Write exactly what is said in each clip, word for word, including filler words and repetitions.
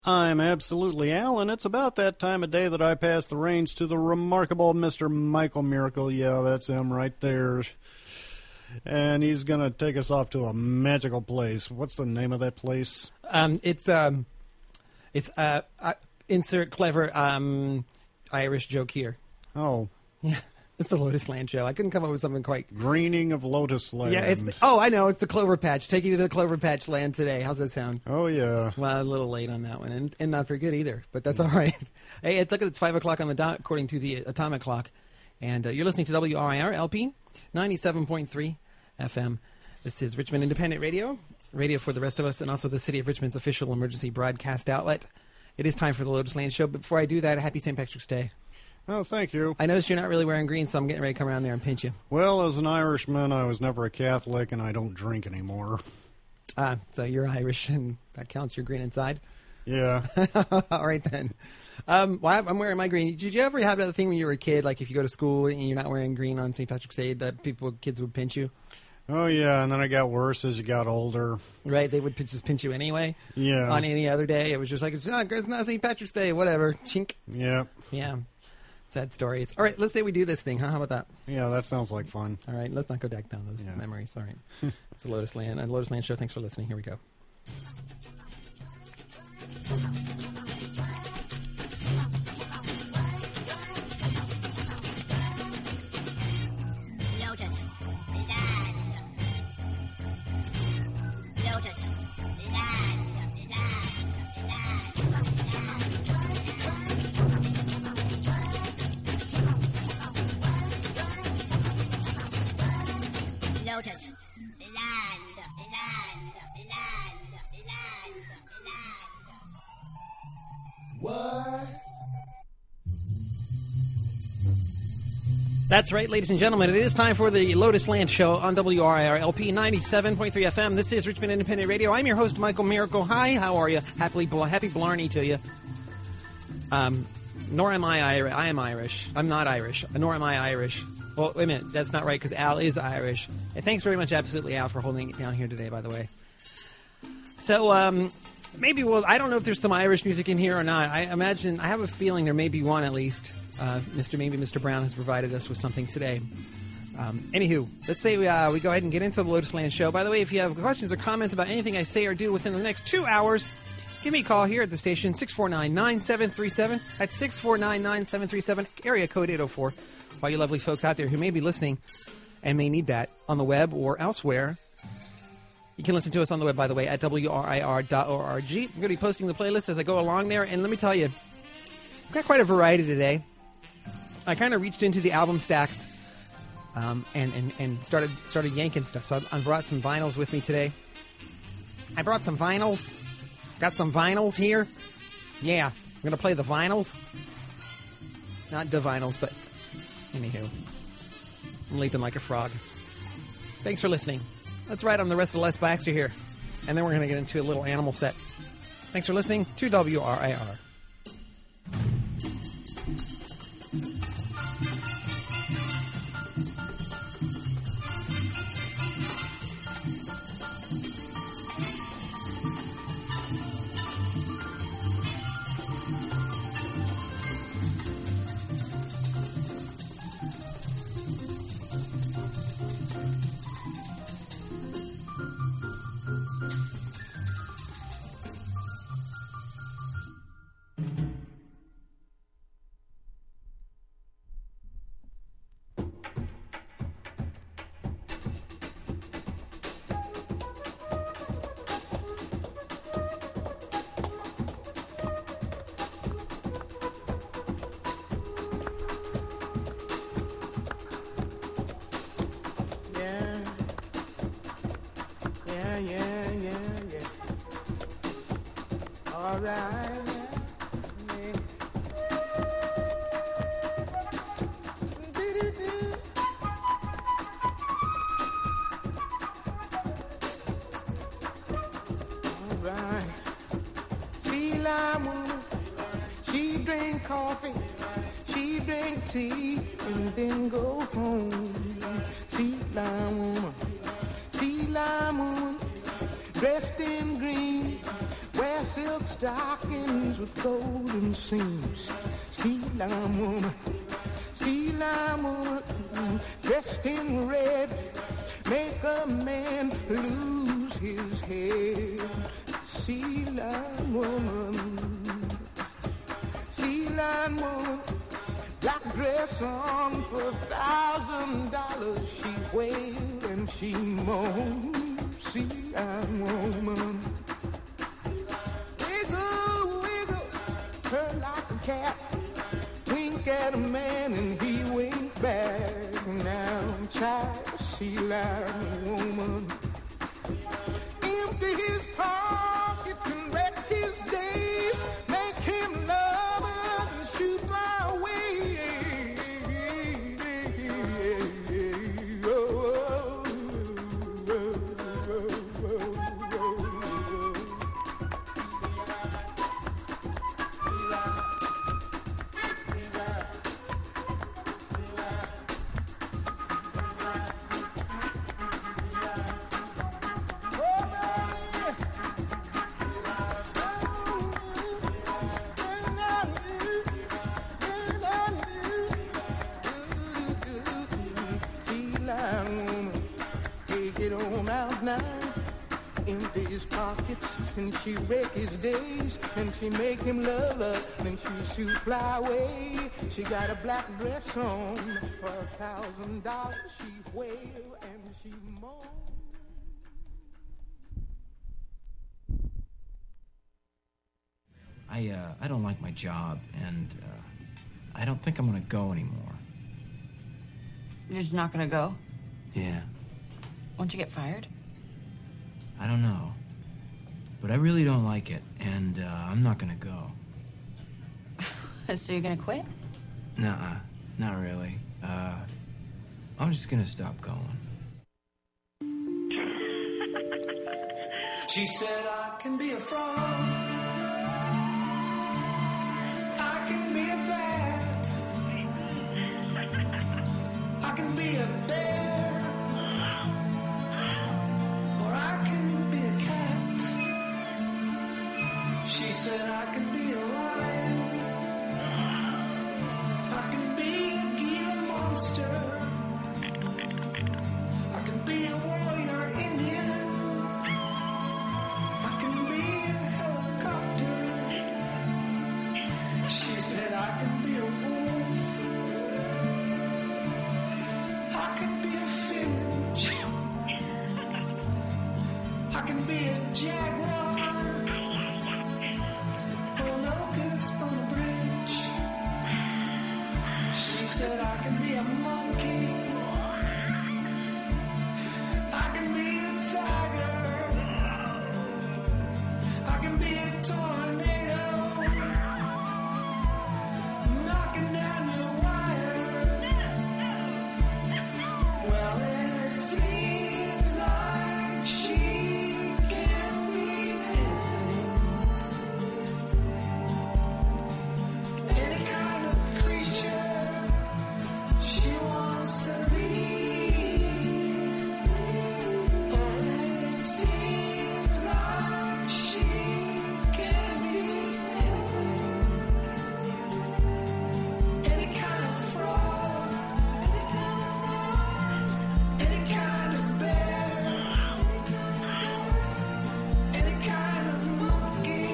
I'm absolutely Al, and it's about that time of day that I pass the reins to the remarkable Mister Michael Miracle. Yeah, that's him right there. And he's going to take us off to a magical place. What's the name of that place? Um, it's, um, it's, uh, uh insert clever, um, Irish joke here. Oh. Yeah. It's the Lotus Land show. I couldn't come up with something quite... Greening of Lotus Land. Yeah, it's... The, oh, I know. It's the Clover Patch. Take you to the Clover Patch Land today. How's that sound? Oh, yeah. Well, a little late on that one, and, and not very good either, but that's all right. Hey, look at it's five o'clock on the dot, according to the atomic clock, and uh, you're listening to W R I R L P ninety-seven point three F M. This is Richmond Independent Radio, radio for the rest of us, and also the City of Richmond's official emergency broadcast outlet. It is time for the Lotus Land show, but before I do that, happy Saint Patrick's Day. Oh, thank you. I noticed you're not really wearing green, so I'm getting ready to come around there and pinch you. Well, as an Irishman, I was never a Catholic, and I don't drink anymore. Ah, so you're Irish, and that counts. You're green inside? Yeah. All right, then. Um, well, I'm wearing my green. Did you ever have that thing when you were a kid, like if you go to school and you're not wearing green on Saint Patrick's Day, that people, kids would pinch you? Oh, yeah, and then it got worse as you got older. Right, they would pinch, just pinch you anyway? Yeah. On any other day, it was just like, it's not, it's not Saint Patrick's Day, whatever. Chink. Yeah. Yeah. Sad stories. All right, let's say we do this thing, huh? How about that? Yeah, that sounds like fun. All right, let's not go back down those yeah. memories. All right. It's the Lotus Land, and Lotus Land show. Thanks for listening. Here we go. Lotus Land. Lotus Land. Lotus Land, land, land, land, land. What? That's right, ladies and gentlemen. It is time for the Lotus Land show on W R I R L P ninety-seven point three F M. This is Richmond Independent Radio. I'm your host, Michael Miracle. Hi, how are you? Happily, happy Blarney to you. Um, nor am I Irish. I am Irish. I'm not Irish. Nor am I Irish. Well, wait a minute. That's not right, because Al is Irish. And thanks very much, absolutely, Al, for holding it down here today, by the way. So, um, maybe, well, I don't know if there's some Irish music in here or not. I imagine, I have a feeling there may be one at least. Uh, Mister Maybe Mister Brown has provided us with something today. Um, anywho, let's say we, uh, we go ahead and get into the Lotus Land show. By the way, if you have questions or comments about anything I say or do within the next two hours, give me a call here at the station, six four nine, nine seven three seven. That's six four nine, nine seven three seven, area code eight oh four. All you lovely folks out there who may be listening and may need that on the web or elsewhere, you can listen to us on the web, by the way, at W R I R dot org. I'm going to be posting the playlist as I go along there, and let me tell you, I've got quite a variety today. I kind of reached into the album stacks um, and, and, and started started yanking stuff. So I brought some vinyls with me today. I brought some vinyls. Got some vinyls here. Yeah, I'm going to play the vinyls. Not the vinyls, but anywho. I'm leaping like a frog. Thanks for listening. Let's ride on the rest of Les Baxter here. And then we're going to get into a little animal set. Thanks for listening to W R I R. wear silk stockings with golden seams. Sea lime woman, sea lime woman, dressed in red, make a man lose his head. Sea lime woman, sea lime woman, black dress on for a thousand dollars. She wailed and she moaned. Sea lime woman, wiggle, wiggle, her like a cat. Wink at a man and he winked back. Now child, sea lime woman, empty his pockets and wreck his days, make him love her and shoot fly away. Empty his pockets and she wreck his days, and she make him love her and she shoot fly away. She got a black dress on for a thousand dollars. She wail and she moan. I uh I don't like my job, and uh I don't think I'm gonna go anymore. You're just not gonna go? Yeah. Won't you get fired? I don't know. But I really don't like it, and uh, I'm not gonna go. So you're gonna quit? Nuh-uh. Not really. Uh, I'm just gonna stop going. She said I can be a frog, I can be a bat, I can be a bear, or I can be a cat. She said I can be a lion, I can be a Gila monster, I can be a warrior Indian, I can be a helicopter. She said I can be a wolf, I can be a finch, I can be a jaguar, or a locust on a bridge. She said I can be a monkey, I can be a tiger, I can be a tornado, knocking down your wires. Well, it seems like she can be anything, any kind of creature she wants to be. Oh, it seems like she can be anything, any kind of frog, any kind of bear, any kind of monkey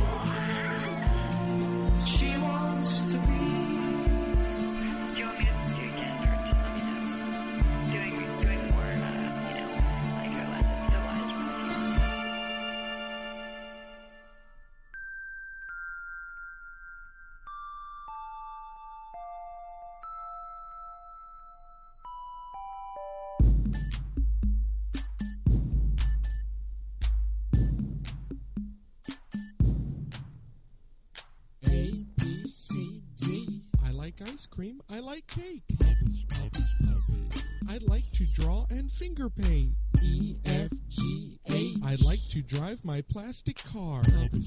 she wants to be. Do you want me to do again, or just let me know? Doing, doing more, uh, you know, like your less civilized ones. A, B, C, D. I like ice cream. I like cake. I'd like to draw and finger paint. E, F, G, H. I'd like to drive my plastic car.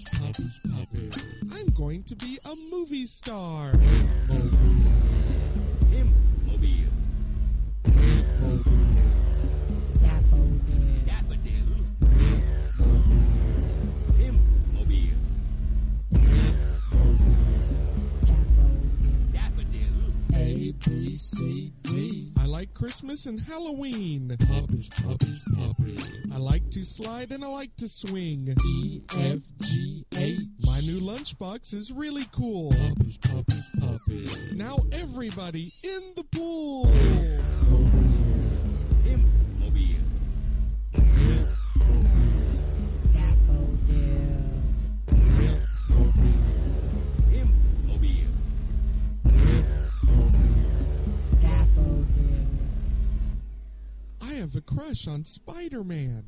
I'm going to be a movie star. Daffodil. B, C, D. I like Christmas and Halloween. Puppies, puppies, puppies. I like to slide and I like to swing. E, F, G, H. My new lunchbox is really cool. Puppies, puppies, puppies. Now everybody in the pool. I have a crush on Spider-Man.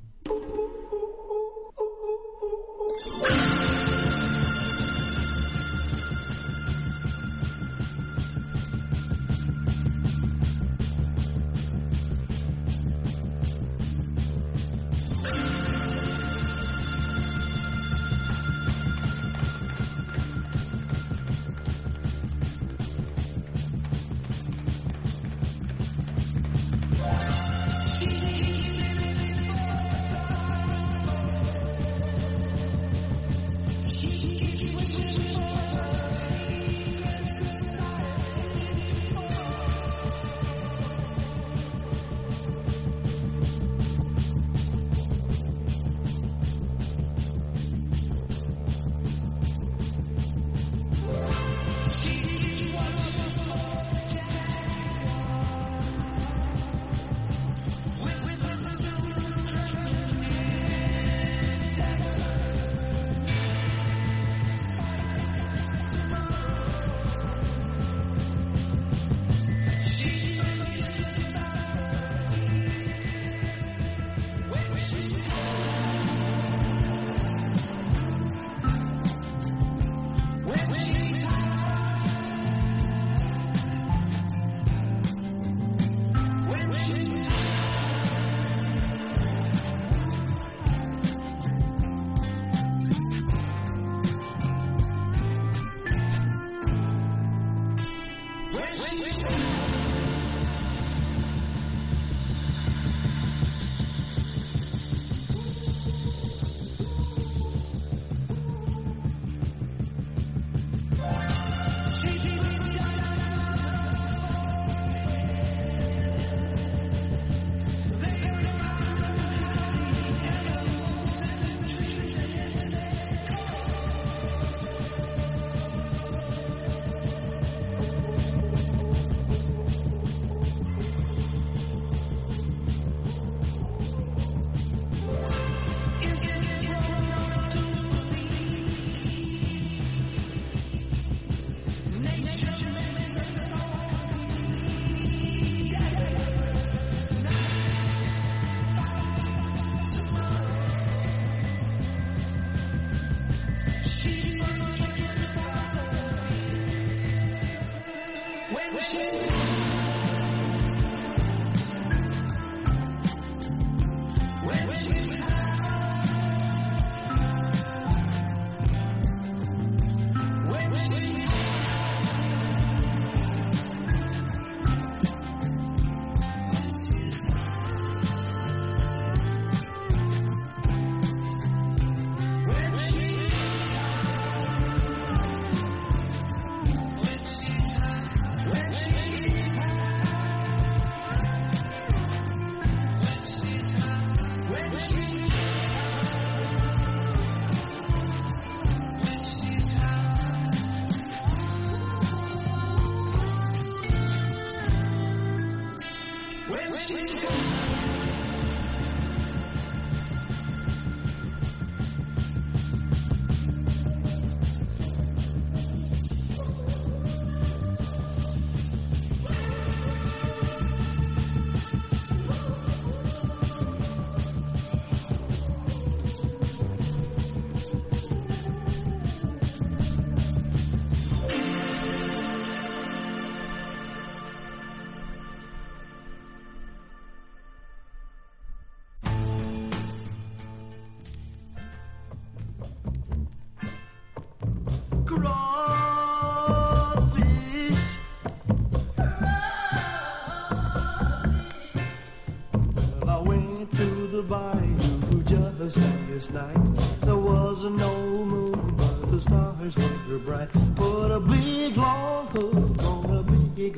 Last night there was no moon, but the stars were bright. Put a big long hook on a big long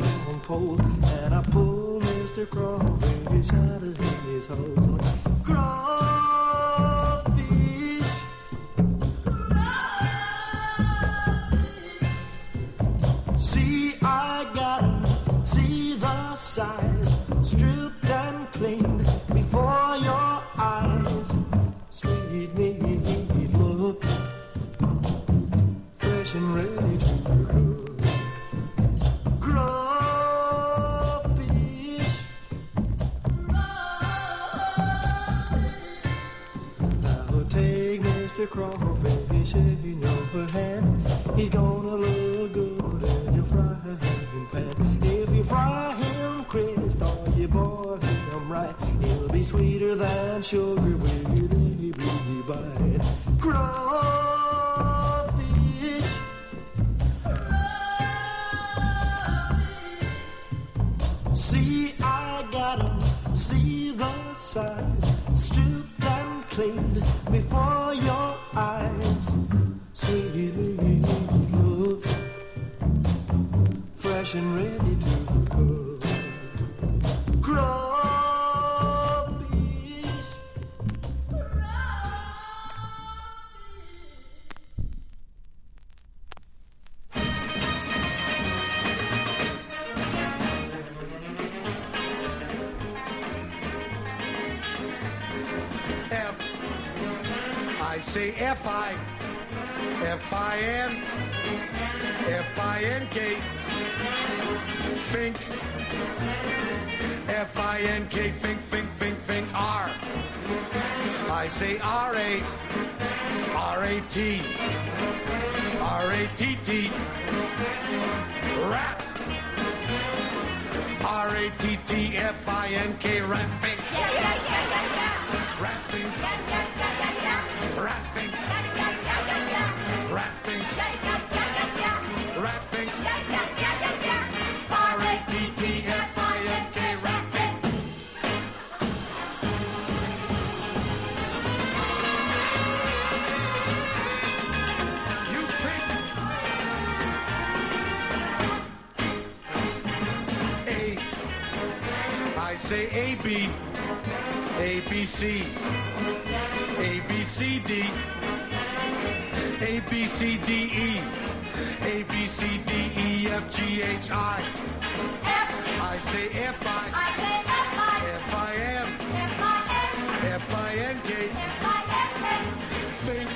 pole, and I pulled Mister Crawfish out of his hole. Crawfish, see I got 'em, see the size, stripped and cleaned before your eyes. Sweet meat, look, fresh and ready to cook. Crawfish, now take Mister Crawfish in your hand. He's gonna look good in your frying pan. If you fry him crisp or you boil him right, he'll be sweeter than sugar with every bite. Crawfish, see I got 'em, see the size, stripped and cleaned before your eyes. Sweet look, fresh and ready to cook. Crawfish, F. I say F I. F I N. F I N K. Fink. F I N K. Fink, fink, fink, fink. R. I say R A. R A T. R A T T. Rat. R A T T F I N K. Rat fink. Yeah, yeah, yeah, yeah, yeah. Rat fink. Yeah, yeah, yeah, yeah, yeah. Rat fink. Yeah, yeah, yeah, yeah, yeah. Rat fink. Yeah, yeah, yeah, yeah, yeah. Rat fink. Yeah, yeah, yeah, yeah, yeah. R A T T F I N K. Rat fink. You think A. I say A B. A B C. A B C D. A B C D E. A B C D E F G H I. I say F I. I say F I. F I M. F I N. F I N K. F I N K. Think.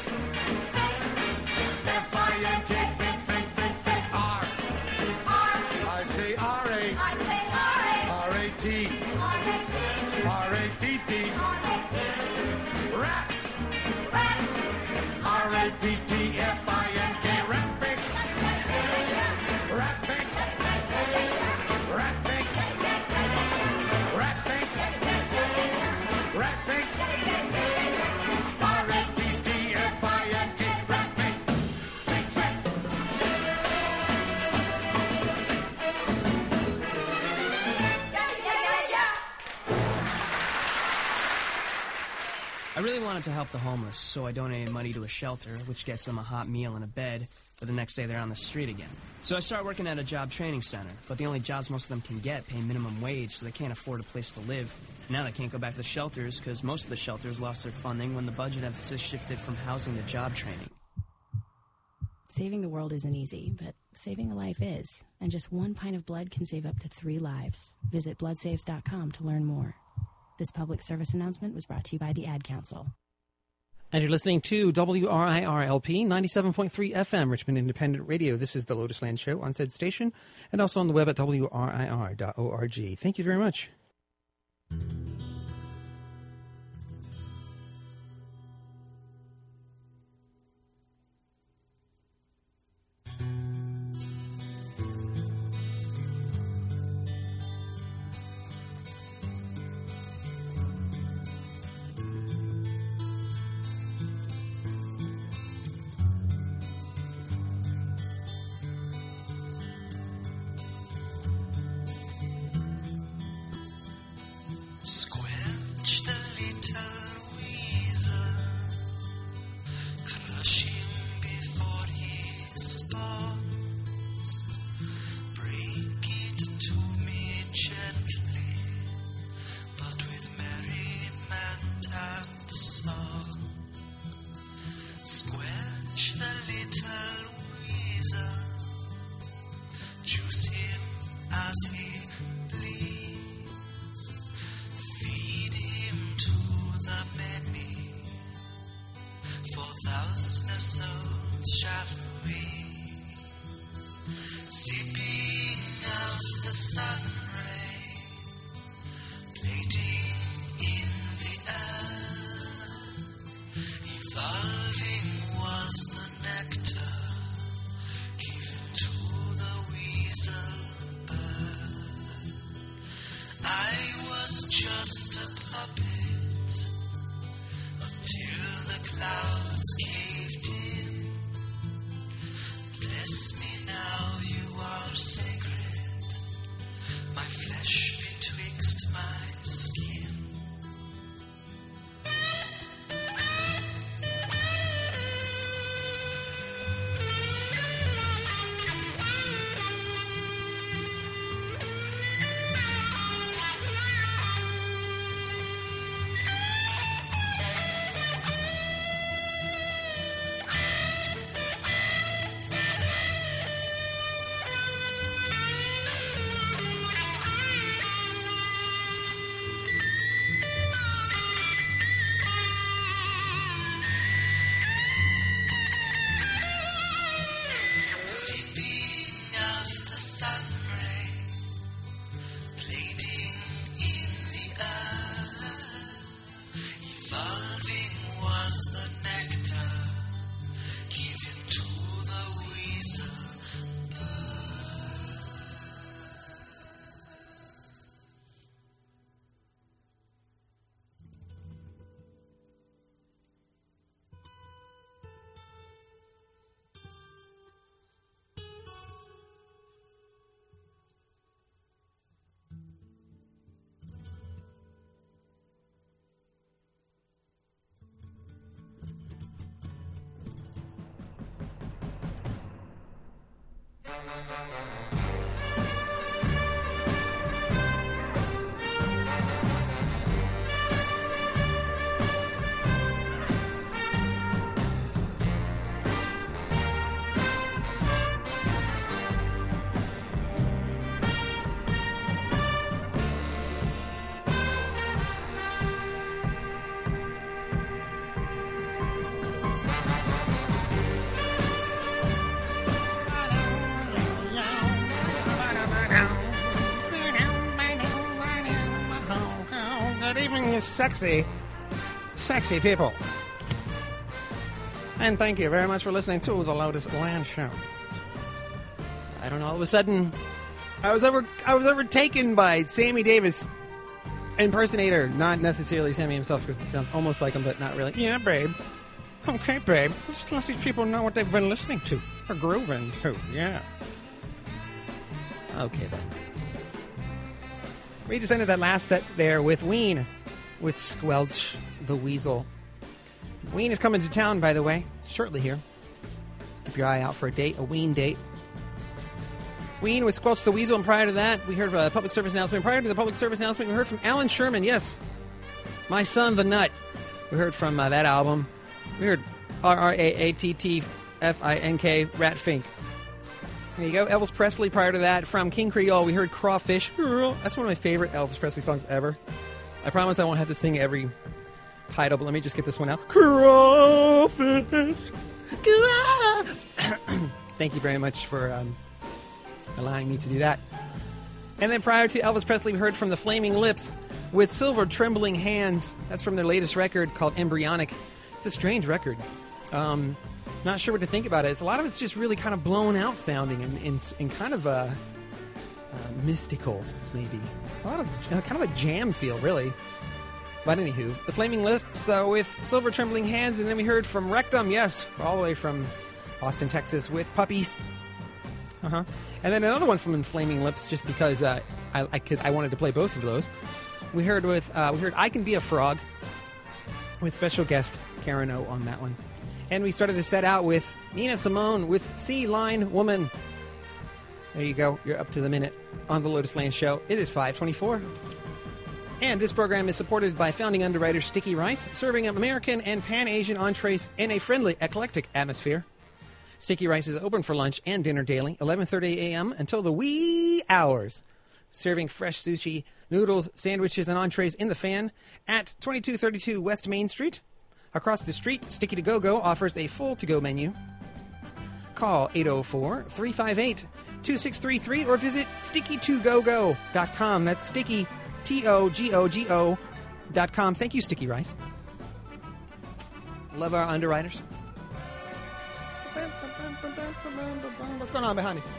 F I N K. Think, think, think, think. R. R. I say R A. I say R A. R A T. R A T. R A T T. R A T. Rat. Rat. R A T T F I N K. Rat fink. Rat fink. Rat fink. Rat fink. Rat fink. R A T T F I N K. Rat fink. Fink, fink. Yeah, yeah, yeah, yeah. I really wanted to help the homeless, so I donated money to a shelter, which gets them a hot meal and a bed, but the next day they're on the street again. So I started working at a job training center, but the only jobs most of them can get pay minimum wage, so they can't afford a place to live. Now they can't go back to the shelters because most of the shelters lost their funding when the budget emphasis shifted from housing to job training. Saving the world isn't easy, but saving a life is. And just one pint of blood can save up to three lives. Visit blood saves dot com to learn more. This public service announcement was brought to you by the Ad Council. And you're listening to W R I R L P ninety-seven point three F M, Richmond Independent Radio. This is the Lotus Land Show on said station and also on the web at W R I R dot org. Thank you very much. Squelch the little weasel, crush him before he spawns. Break it to me Sipping of the sun ray, plating in the air, evolving was the nectar given to the weasel bird. I was just a puppet until the clouds caved in. Bless me now, you are sacred, my flesh betwixt my skin. Sipping of the sun ray, plating in the earth, evolving was the nectar given to the weasel bird. Good evening, you sexy, sexy people. And thank you very much for listening to the Lotus Land Show. I don't know, all of a sudden, I was over, I was overtaken by Sammy Davis impersonator. Not necessarily Sammy himself, because it sounds almost like him, but not really. Yeah, babe. Okay, babe. Let's let these people know what they've been listening to or grooving to. Yeah. Okay, then. We just ended that last set there with Ween, with Squelch the Weasel. Ween is coming to town, by the way, shortly here. Keep your eye out for a date, a Ween date. Ween with Squelch the Weasel, and prior to that, we heard a public service announcement. Prior to the public service announcement, we heard from Alan Sherman, yes, My Son the Nut. We heard from uh, that album. We heard R R A A T T F I N K, Rat Fink. There you go. Elvis Presley prior to that. From King Creole, we heard Crawfish. That's one of my favorite Elvis Presley songs ever. I promise I won't have to sing every title, but let me just get this one out. Crawfish. Thank you very much for um, allowing me to do that. And then prior to Elvis Presley, we heard from the Flaming Lips with Silver Trembling Hands. That's from their latest record called Embryonic. It's a strange record. Um... Not sure what to think about it. It's a lot of it's just really kind of blown out sounding and, and, and kind of uh, uh, mystical, maybe. A lot of uh, kind of a jam feel, really. But anywho, the Flaming Lips uh, with Silver Trembling Hands, and then we heard from Rectum, yes, all the way from Austin, Texas, with Puppies. Uh huh. And then another one from Flaming Lips, just because uh, I, I could I wanted to play both of those. We heard with uh, we heard I Can Be a Frog with special guest Karen O on that one. And we started the set out with Nina Simone with Sea Line Woman. There you go. You're up to the minute on the Lotus Land Show. It is five twenty-four. And this program is supported by founding underwriter Sticky Rice, serving up American and Pan-Asian entrees in a friendly, eclectic atmosphere. Sticky Rice is open for lunch and dinner daily, eleven thirty a.m. until the wee hours. Serving fresh sushi, noodles, sandwiches, and entrees in the fan at twenty-two thirty-two West Main Street. Across the street, Sticky To Go Go offers a full to-go menu. Call eight oh four, three five eight, two six three three or visit sticky to go go dot com. That's sticky, T O G O G O dot com. Thank you, Sticky Rice. Love our underwriters. What's going on behind me?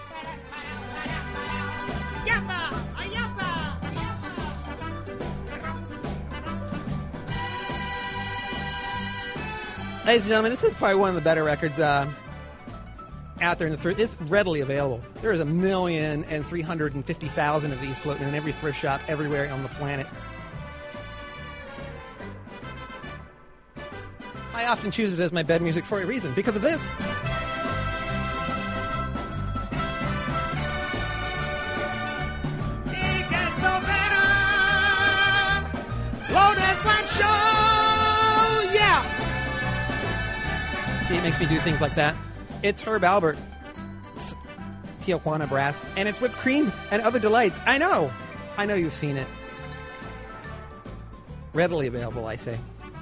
Ladies and gentlemen, this is probably one of the better records uh, out there in the thrift. It's readily available. There is a million and three hundred and fifty thousand of these floating in every thrift shop everywhere on the planet. I often choose it as my bed music for a reason, because of this. It gets no better. Lotus Land Show, yeah. See, it makes me do things like that. It's Herb Albert. It's Tijuana Brass. And it's whipped cream and other delights. I know. I know you've seen it. Readily available, I say.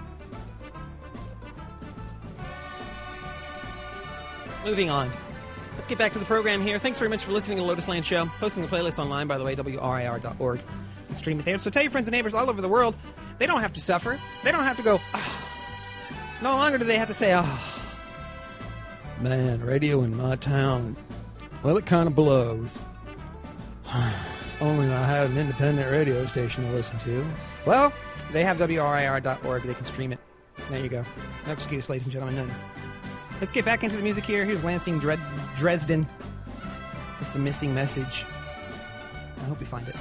Moving on. Let's get back to the program here. Thanks very much for listening to the Lotus Land Show. Posting the playlist online, by the way, W R I R dot org. And stream it there. So tell your friends and neighbors all over the world, they don't have to suffer. They don't have to go, oh. No longer do they have to say, oh. Man, radio in my town, well, it kind of blows. If only I had an independent radio station to listen to. Well, they have W R I R dot org. They can stream it. There you go. No excuse, ladies and gentlemen. None. Let's get back into the music here. Here's Lansing Dred- Dresden with The Missing Message. I hope you find it.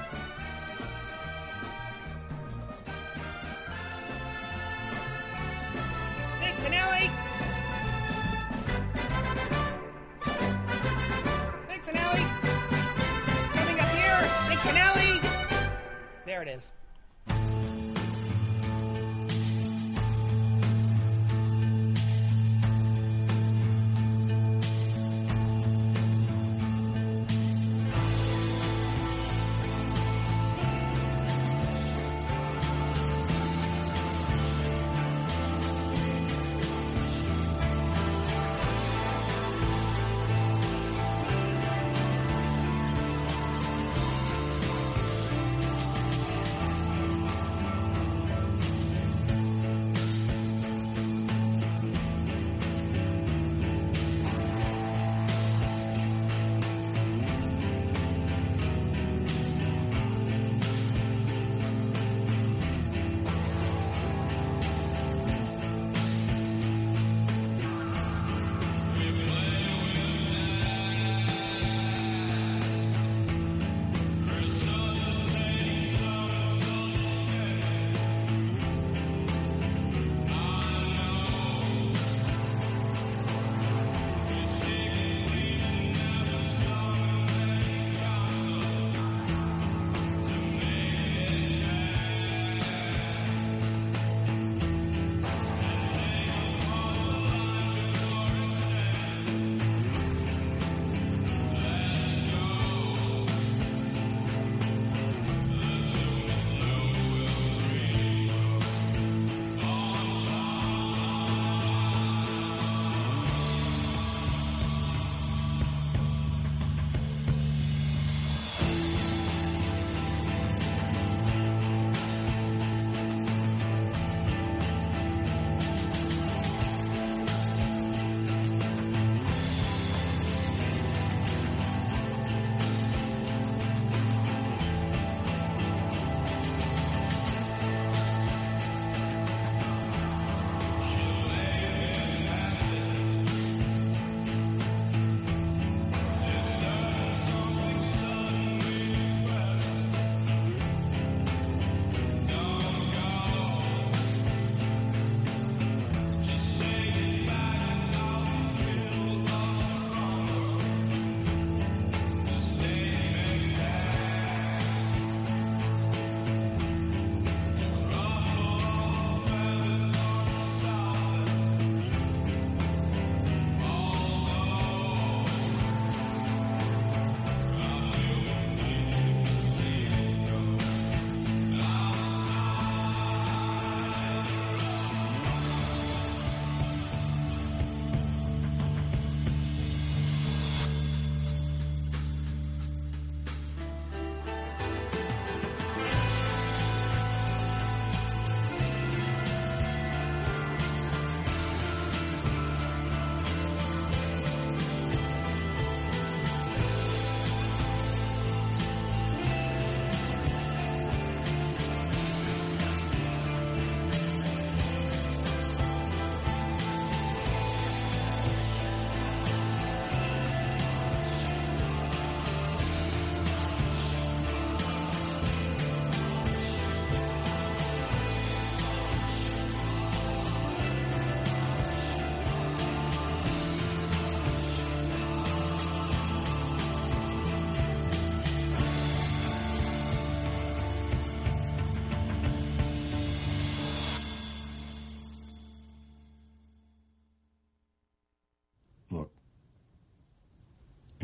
Nick Finelli! Nick Finelli! Coming up here! Nick Finelli! There it is.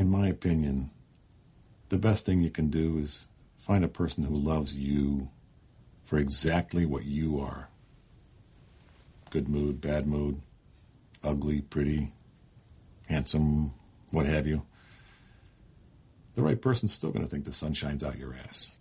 in my opinion, the best thing you can do is find a person who loves you for exactly what you are. Good mood, bad mood, ugly, pretty, handsome, what have you. The right person's still going to think the sun shines out your ass.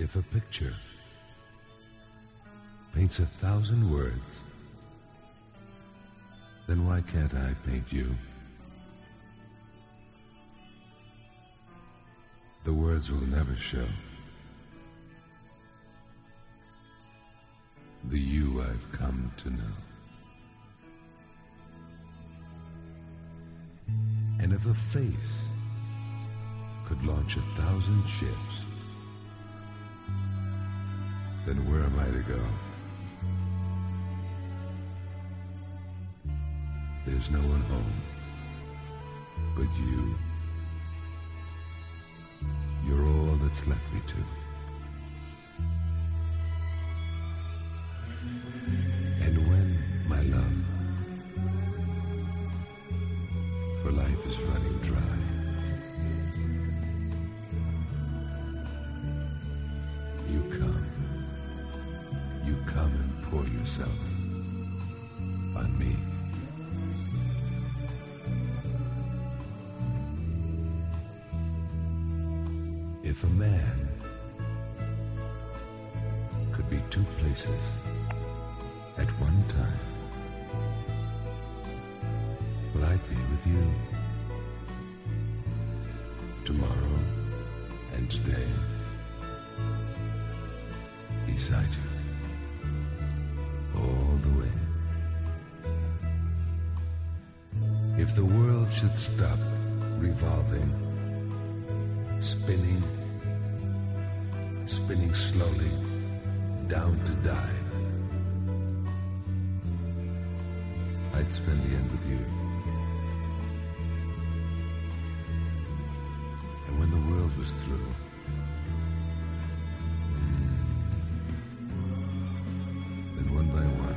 If a picture paints a thousand words, then why can't I paint you? The words will never show the you I've come to know. And if a face could launch a thousand ships, then where am I to go? There's no one home but you. You're all that's left me to. And when, my love, for life is running dry, you come, you come and pour yourself on me. If a man could be two places at one time, well, I'd be with you tomorrow and today, beside you, all the way. If the world should stop revolving, spinning, spinning slowly down to die, I'd spend the end with you. And when the world was through, then one by one,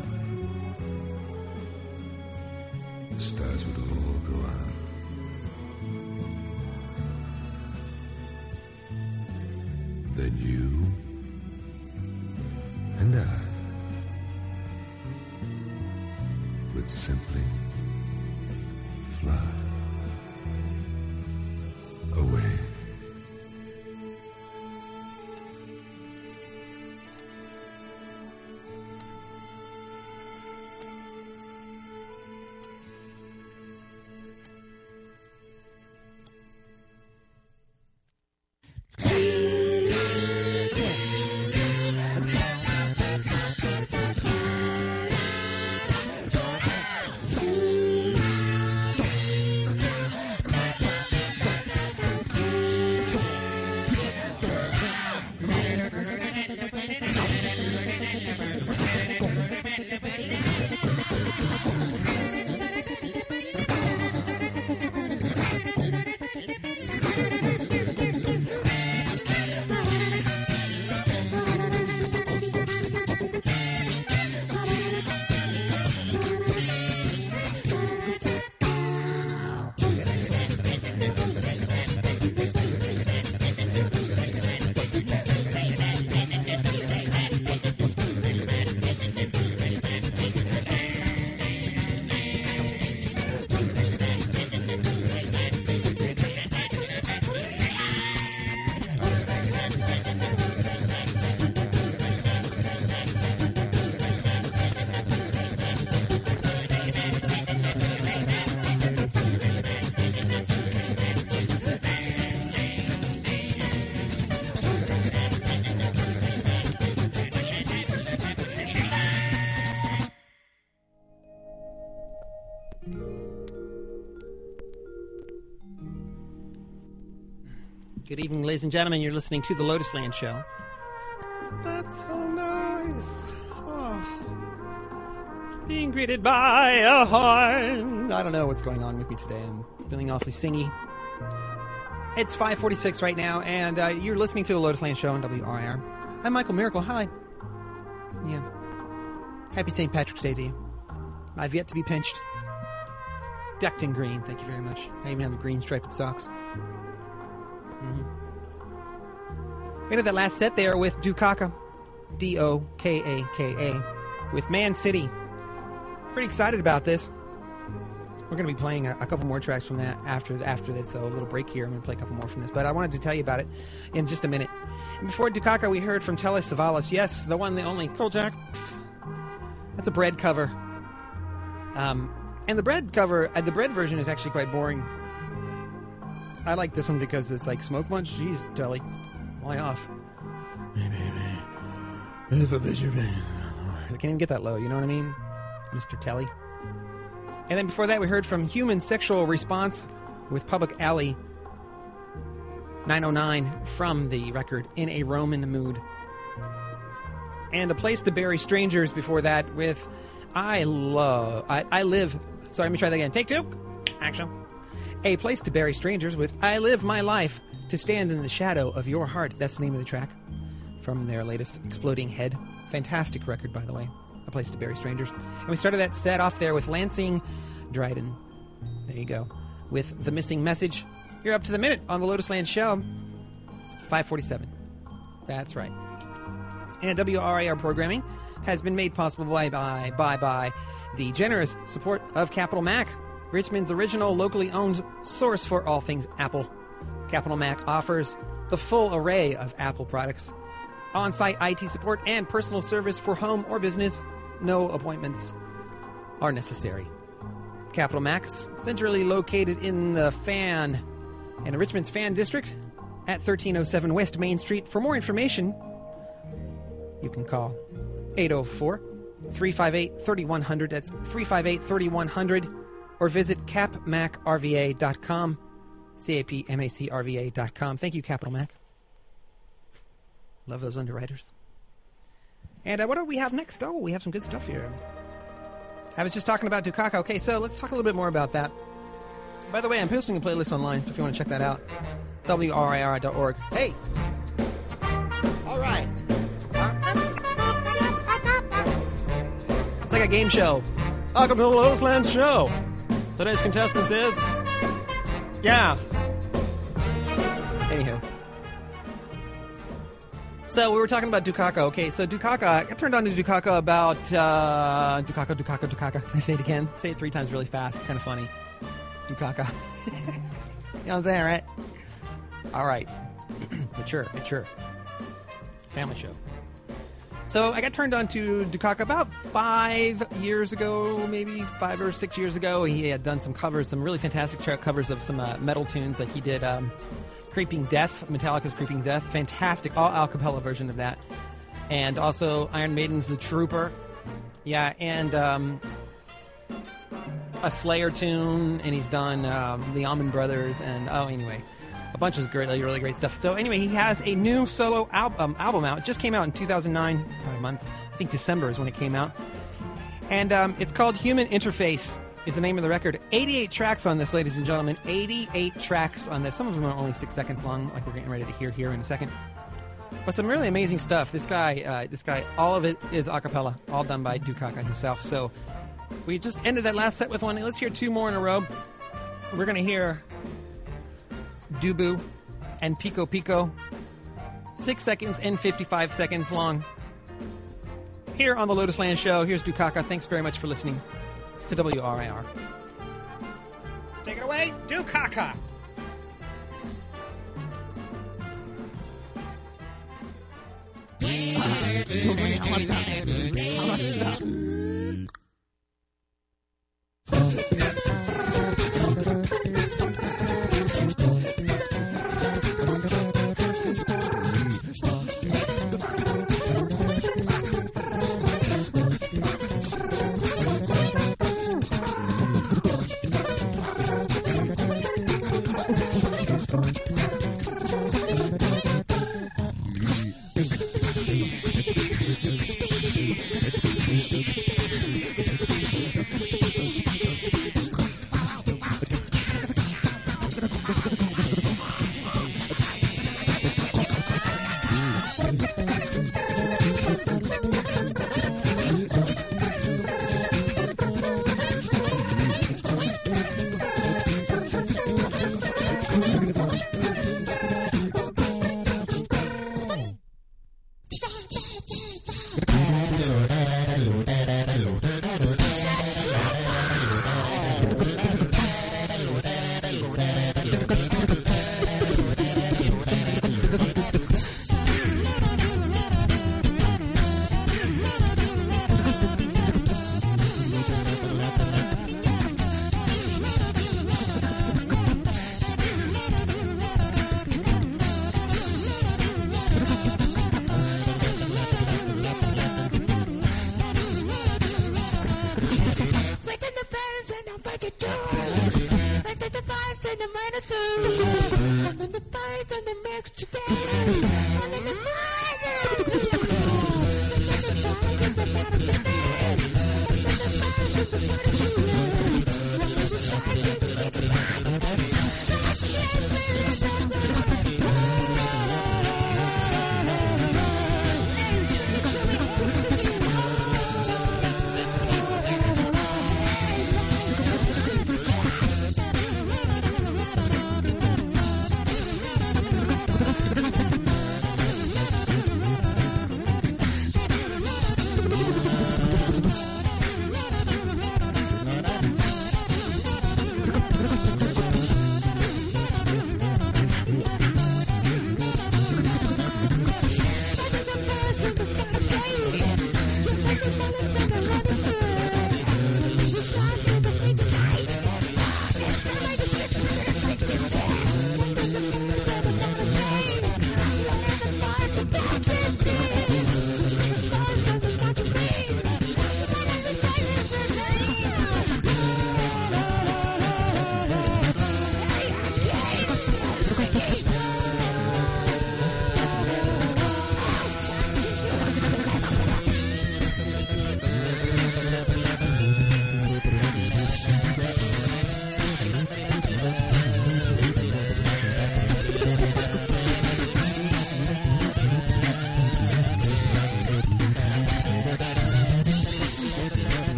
the stars would all go out. Then you and I would simply fly away. Good evening, ladies and gentlemen. You're listening to the Lotus Land Show. That's so nice. Oh. Being greeted by a horn. I don't know what's going on with me today. I'm feeling awfully singy. It's five forty-six right now, and uh, you're listening to the Lotus Land Show on W R I R. I'm Michael Miracle. Hi. Yeah. Happy Saint Patrick's Day to you. I've yet to be pinched. Decked in green. Thank you very much. I even have the green striped socks. Mm-hmm. We had that last set there with Dukaka, D O K A K A, with Man City. Pretty excited about this. We're going to be playing a, a couple more tracks from that after after this, so a little break here. I'm going to play a couple more from this, but I wanted to tell you about it in just a minute. And before Dukaka, we heard from Telly Savalas. Yes, the one, the only. Kojak. That's a bread cover. Um, and the bread cover, uh, the bread version is actually quite boring. I like this one because it's like Smoke Bunch. Jeez, Telly. Why off? I can't even get that low, you know what I mean? Mister Telly. And then before that, we heard from Human Sexual Response with Public Alley nine oh nine from the record In a Roman Mood. And A Place to Bury Strangers before that with I Love... I, I Live... Sorry, let me try that again. Take two. Action. A Place to Bury Strangers with I Live My Life to Stand in the Shadow of Your Heart. That's the name of the track from their latest Exploding Head. Fantastic record, by the way. A Place to Bury Strangers. And we started that set off there with Lansing Dryden. There you go. With The Missing Message. You're up to the minute on the Lotus Land Show. five forty-seven. That's right. And W R A R programming has been made possible by, by, by, by the generous support of Capital Mac, Richmond's original locally owned source for all things Apple. Capital Mac offers the full array of Apple products, on-site I T support, and personal service for home or business. No appointments are necessary. Capital Mac, centrally located in the Fan and Richmond's Fan District at thirteen oh seven West Main Street. For more information, you can call eight oh four, three five eight, three one zero zero. That's three five eight, three one zero zero. Or visit cap mac r v a dot com. C A P M A C R V A dot com. Thank you, Capital Mac. Love those underwriters. And uh, what do we have next? Oh, we have some good stuff here. I was just talking about Dukaka. Okay, so let's talk a little bit more about that. By the way, I'm posting a playlist online, so if you want to check that out, W R I R dot org. Hey! All right. It's like a game show. Welcome to the Lotus Land Show. Today's contestant is... Yeah. Anywho. So we were talking about Dukaka. Okay, so Dukaka, I turned on to Dukaka about... Uh, Dukaka, Dukaka, Dukaka. Can I say it again? Say it three times really fast. It's kind of funny. Dukaka. You know what I'm saying, right? All right. mature, mature. Family show. So I got turned on to Dukaka about five years ago, maybe five or six years ago. He had done some covers, some really fantastic track covers of some uh, metal tunes. Like he did um, Creeping Death, Metallica's Creeping Death. Fantastic, all a cappella version of that. And also Iron Maiden's The Trooper. Yeah, and um, a Slayer tune. And he's done um, the Allman Brothers. And, oh, anyway. A bunch of great, really great stuff. So anyway, he has a new solo al- um, album out. It just came out in two thousand nine, a month. I think December is when it came out. And um, it's called Human Interface is the name of the record. eighty-eight tracks on this, ladies and gentlemen. eighty-eight tracks on this. Some of them are only six seconds long, like we're getting ready to hear here in a second. But some really amazing stuff. This guy, uh, this guy, all of it is a cappella, all done by Dukaka himself. So we just ended that last set with one. Let's hear two more in a row. We're going to hear... Dubu and Pico Pico, six seconds and fifty-five seconds long. Here on the Lotus Land Show, here's Dukaka. Thanks very much for listening to W R I R. Take it away, Dukaka.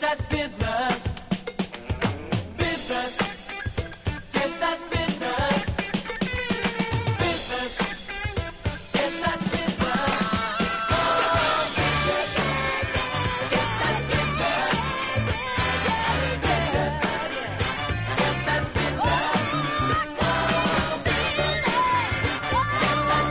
that's business. Business. Yes, that's business. Business. Yes, that's business. Oh, business. Yes, that's business. Business. Yes, that's business. Oh, business. Yes, that's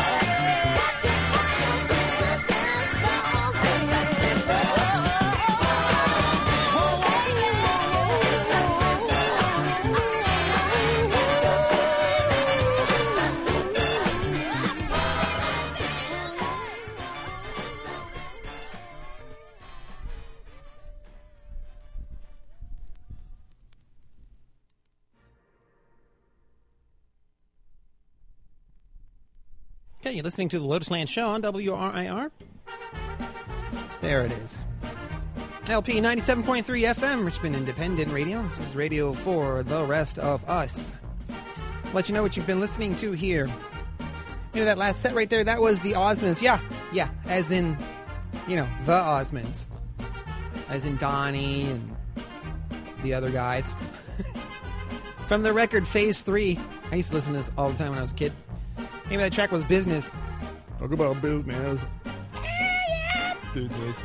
Okay, you're listening to the Lotus Land Show on W R I R. There it is. L P ninety-seven point three F M, Richmond Independent Radio. This is radio for the rest of us. Let you know what you've been listening to here. You know, that last set right there, that was the Osmonds. Yeah, yeah, as in, you know, the Osmonds. As in Donnie and the other guys. From the record Phase three. I used to listen to this all the time when I was a kid. The name of that track was Business. Talk about business. Business.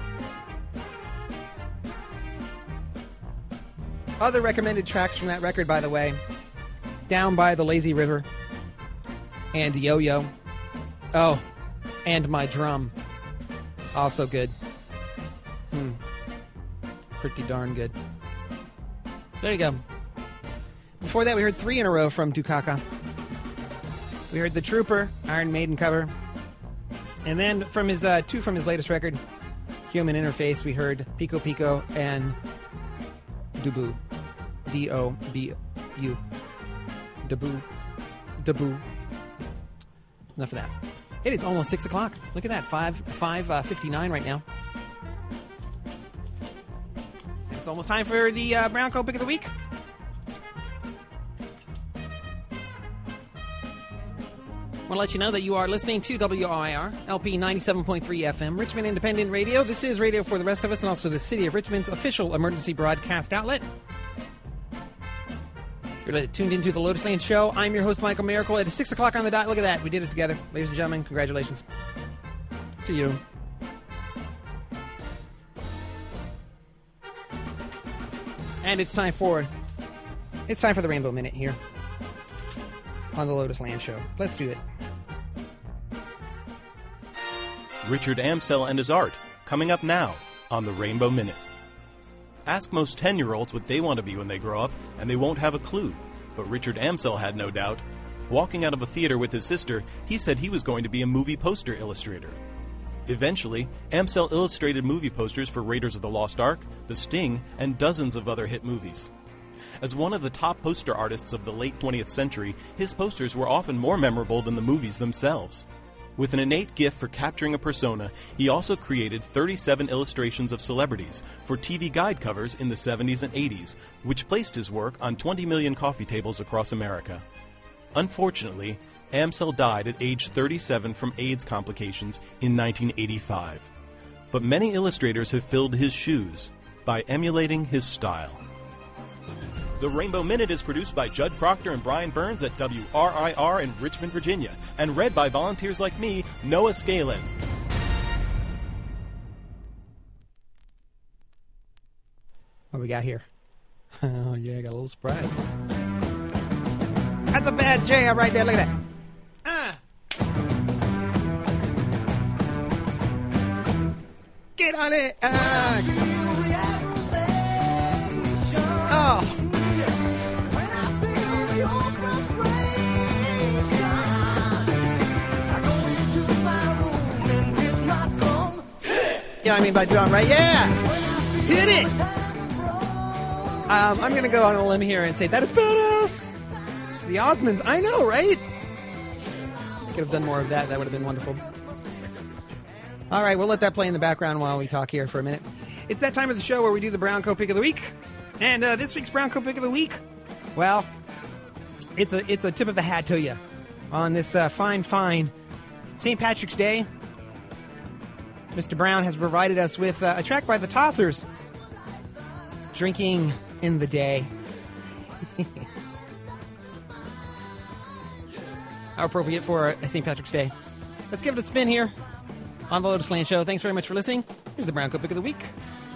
Other recommended tracks from that record, by the way, Down by the Lazy River and Yo-Yo. Oh, and My Drum. Also good. Hmm. Pretty darn good. There you go. Before that, we heard three in a row from Dukaka. We heard The Trooper, Iron Maiden cover. And then from his uh, two from his latest record, Human Interface, we heard Pico Pico and Dubu. D O B U. Dubu. Dubu. Enough of that. It is almost six o'clock. Look at that. five, five uh, fifty-nine right now. It's almost time for the uh, Brown Coat Pick of the Week. I want to let you know that you are listening to W R I R, L P ninety-seven point three F M, Richmond Independent Radio. This is radio for the rest of us and also the City of Richmond's official emergency broadcast outlet. You're tuned into the Lotus Land Show. I'm your host, Michael Miracle. It is six o'clock on the dot. Look at that. We did it together. Ladies and gentlemen, congratulations to you. And it's time for, it's time for the Rainbow Minute here on the Lotus Land Show. Let's do it. Richard Amsel and his art, coming up now on the Rainbow Minute. Ask most ten-year-olds what they want to be when they grow up, and they won't have a clue. But Richard Amsel had no doubt. Walking out of a theater with his sister, he said he was going to be a movie poster illustrator. Eventually, Amsel illustrated movie posters for Raiders of the Lost Ark, The Sting, and dozens of other hit movies. As one of the top poster artists of the late twentieth century, his posters were often more memorable than the movies themselves. With an innate gift for capturing a persona, he also created thirty-seven illustrations of celebrities for T V guide covers in the seventies and eighties, which placed his work on twenty million coffee tables across America. Unfortunately, Amsel died at age thirty-seven from AIDS complications in nineteen eighty-five. But many illustrators have filled his shoes by emulating his style. The Rainbow Minute is produced by Judd Proctor and Brian Burns at W R I R in Richmond, Virginia, and read by volunteers like me, Noah Scalin. What we got here? Oh, yeah, I got a little surprise. That's a bad jam right there. Look at that. Ah. Get on it. Ah. Oh. You know what I mean by drum, right? Yeah! Hit it! Um, I'm going to go on a limb here and say that is badass! The Osmonds, I know, right? I could have done more of that. That would have been wonderful. All right, we'll let that play in the background while we talk here for a minute. It's that time of the show where we do the Brown Coat Pick of the Week. And uh, this week's Brown Coat Pick of the Week, well, it's a, it's a tip of the hat to you on this uh, fine, fine Saint Patrick's Day. Mister Brown has provided us with uh, a track by the Tossers. drinking in the day. How appropriate for Saint Patrick's Day. Let's give it a spin here on the Lotus Land Show. Thanks very much for listening. Here's the Brown Coat Pick of the Week.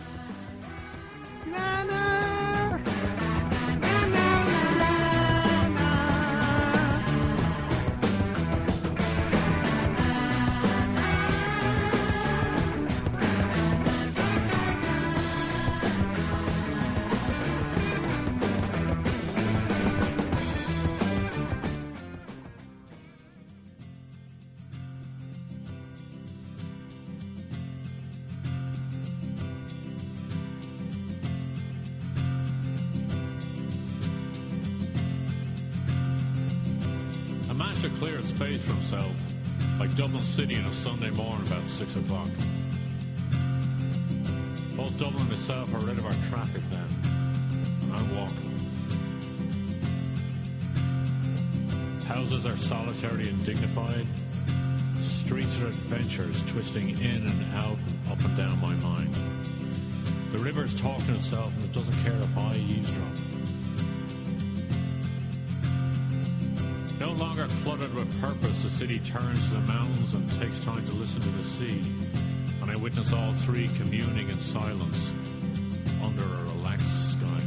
A man should clear a space for himself, like Dublin City on a Sunday morning about six o'clock. Both Dublin and myself are rid of our traffic then, and I'm walking. Houses are solitary and dignified. Streets are adventures twisting in and out and up and down my mind. The river's talking to itself and it doesn't care if I eavesdrop. No longer cluttered with purpose, the city turns to the mountains and takes time to listen to the sea, and I witness all three communing in silence under a relaxed sky.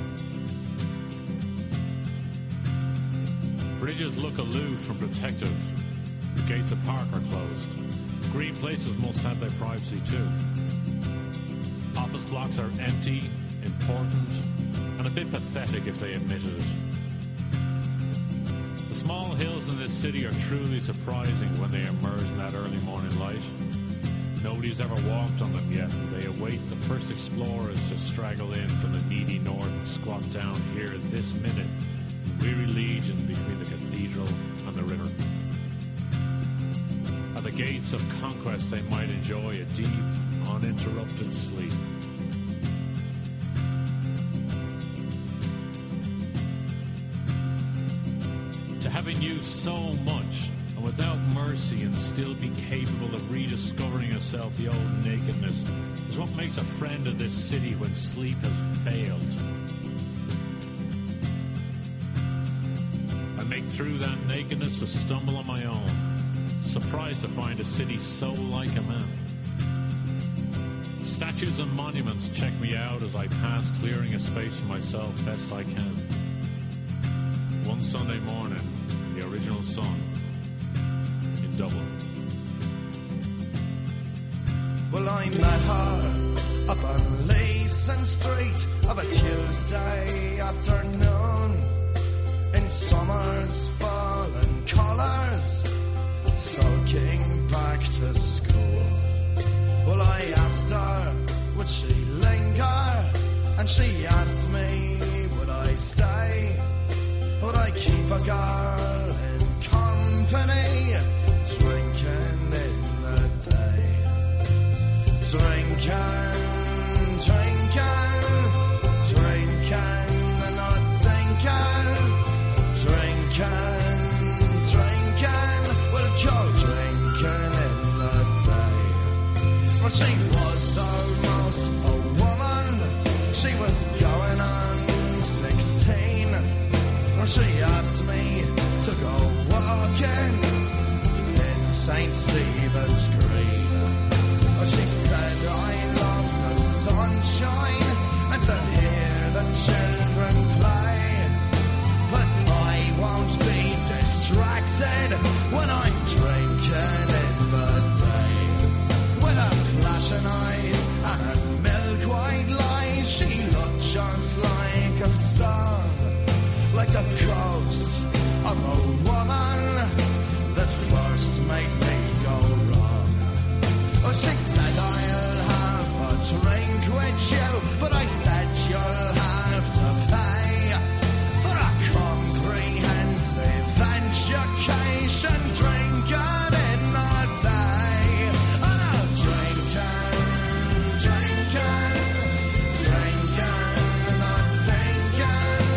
Bridges look aloof from protective. The gates of park are closed. Green places must have their privacy too. Office blocks are empty, important, and a bit pathetic if they admitted it. The small hills in this city are truly surprising when they emerge in that early morning light. Nobody's ever walked on them yet, and they await the first explorers to straggle in from the needy north and squat down here this minute in weary legion between the cathedral and the river. At the gates of conquest they might enjoy a deep, uninterrupted sleep. Having used so much and without mercy and still be capable of rediscovering herself the old nakedness is what makes a friend of this city when sleep has failed. I make through that nakedness a stumble on my own, surprised to find a city so like a man. Statues and monuments check me out as I pass, clearing a space for myself best I can. One Sunday morning, the original sun in Dublin. Well, I met her up on Leeson Street of a Tuesday afternoon in summer's fallen colours, sulking back to school. Well, I asked her, would she linger? And she asked me, would I stay? Would I keep a girl in company, drinking in the day? Drinking, drinking, drinking and not dinking. Drinking, drinking, we'll go drinking in the day. Well, she was almost a woman, she was going on sixteen. She asked me to go walking in Saint Stephen's Green. She said I love the sunshine and to hear the children play, but I won't be distracted when I'm drinking in the day. With her flashing eyes and her milk-white lies, she looked just like a song, like the ghost of a woman that first made me go wrong. Oh, she said I'll have a drink with you, but I said you'll have to pay for a comprehensive education drinking in the day. And I'll drinking, drinking, drinking, not thinking.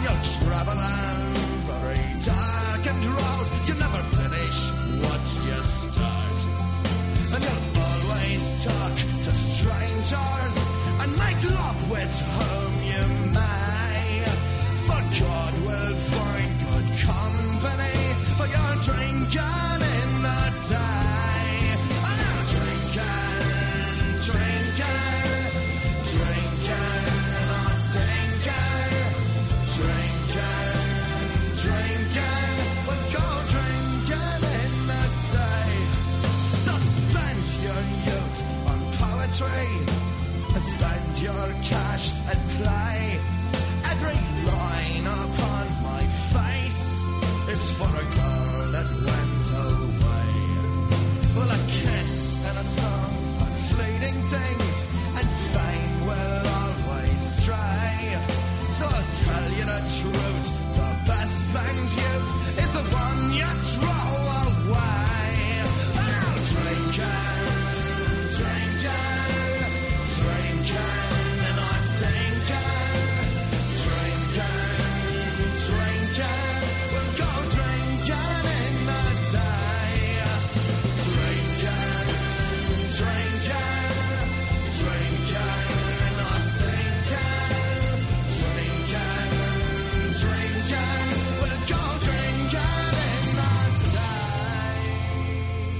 you'll travel on very darkened road. You never finish what you start. And you'll always talk to strangers and make love with whom you may. For God will find good company for your drinking in the day. And now drinking, drinking, drinking, or dinking, drinking, drinking, we'll go drinking in the day. So spend your youth on poetry and spend your cash and play. Every line upon my face is for a girl that went away. Well, a kiss and a song are fleeting things, and fame will always stray. So I'll tell you the truth, the best spent youth is the one you throw away. And I'll drink it, drink it, drink it, and I'm thinking, drink it, drink it, we'll go drinking in the day. Drink it, drink it, drink it, and I'm thinking, drink it, drink it, we'll go drinking in the day.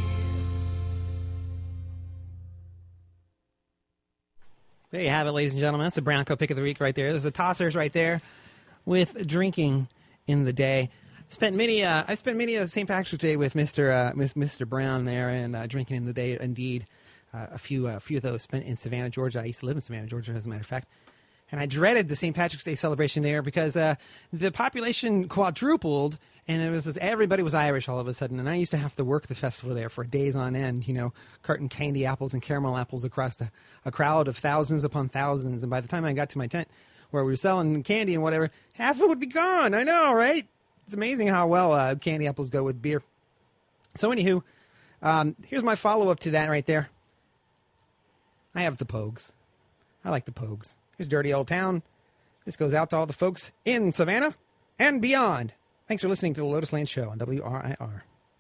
There you have it, ladies and gentlemen. That's the Brownco pick of the week right there. There's the tossers right there with drinking in the day. Spent many. Uh, I spent many of Saint Patrick's Day with Mister Uh, Mister Brown there and uh, drinking in the day. Indeed, uh, a few a few of those spent in Savannah, Georgia. I used to live in Savannah, Georgia, as a matter of fact. And I dreaded the Saint Patrick's Day celebration there because uh, the population quadrupled, and it was just, everybody was Irish all of a sudden. And I used to have to work the festival there for days on end, you know, carting candy apples and caramel apples across the, a crowd of thousands upon thousands. And by the time I got to my tent where we were selling candy and whatever, half of it would be gone. I know, right? It's amazing how well uh, candy apples go with beer. So anywho, um, here's my follow-up to that right there. I have the Pogues. I like the Pogues. Here's Dirty Old Town. This goes out to all the folks in Savannah and beyond. Thanks for listening to the Lotus Land Show on W R I R.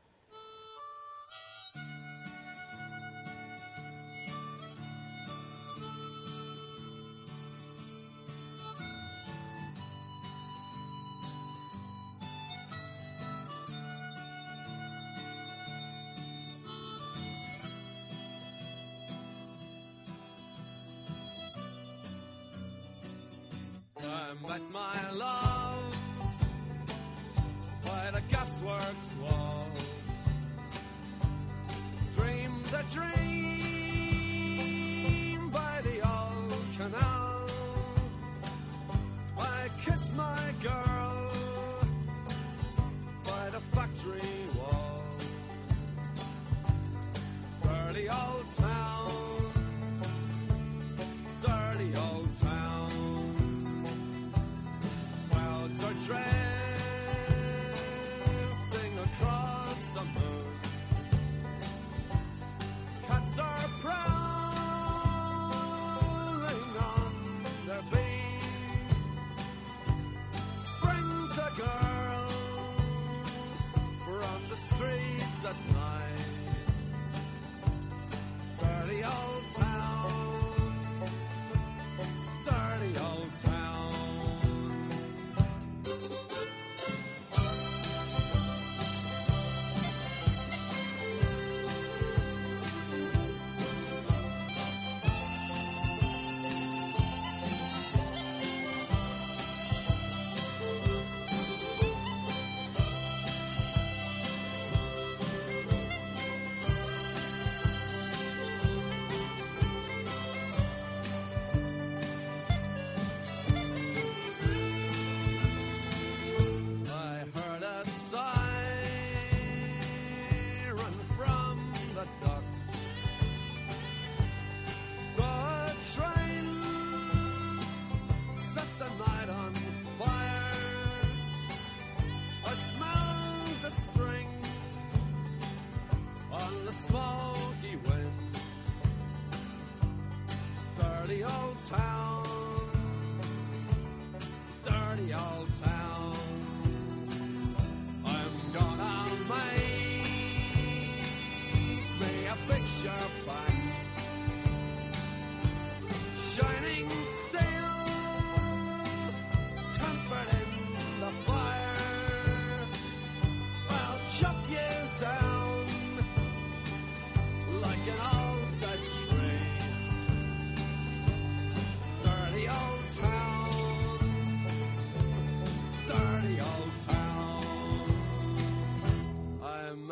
I met my love by the gasworks wall. Dreamed a dream by the old canal. I kissed my girl by the factory wall. Dirty old town, dirty old town. Clouds are drifting across the moon. Cat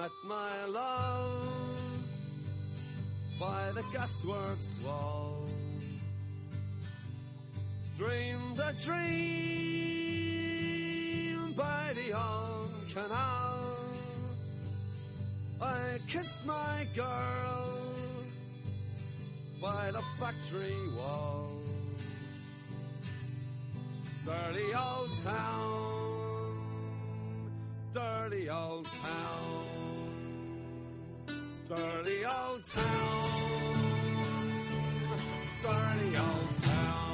met my love by the gasworks wall. Dreamed a dream by the old canal. I kissed my girl by the factory wall. Dirty old town, dirty old town, dirty old town, dirty old town.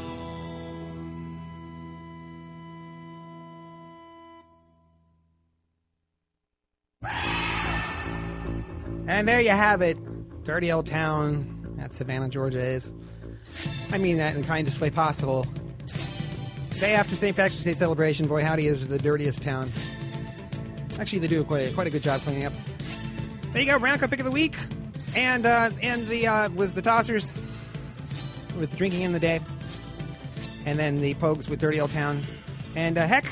And there you have it. Dirty old town at Savannah, Georgia is. I mean that in the kindest way possible. Day after Saint Patrick's Day celebration, boy howdy is the dirtiest town. Actually, they do quite a, quite a good job cleaning up. There you go, Brown Cup pick of the week. And uh, and the uh, was the Tossers with Drinking in the Day. And then the Pogues with Dirty Old Town. And uh, heck,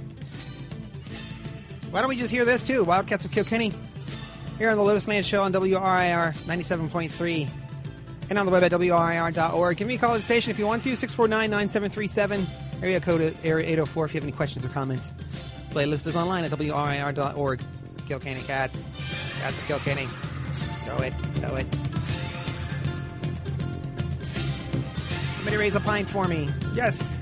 why don't we just hear this too? Wildcats of Kilkenny. Here on the Lotus Land Show on W R I R ninety-seven point three and on the web at W R I R dot org. Give me a call at the station if you want to, six four nine, nine seven three seven, area code area eight oh four if you have any questions or comments. Playlist is online at W R I R dot org. Kilkenny Cats. Cats of Kilkenny. Know it. Know it. Somebody raise a pint for me. Yes.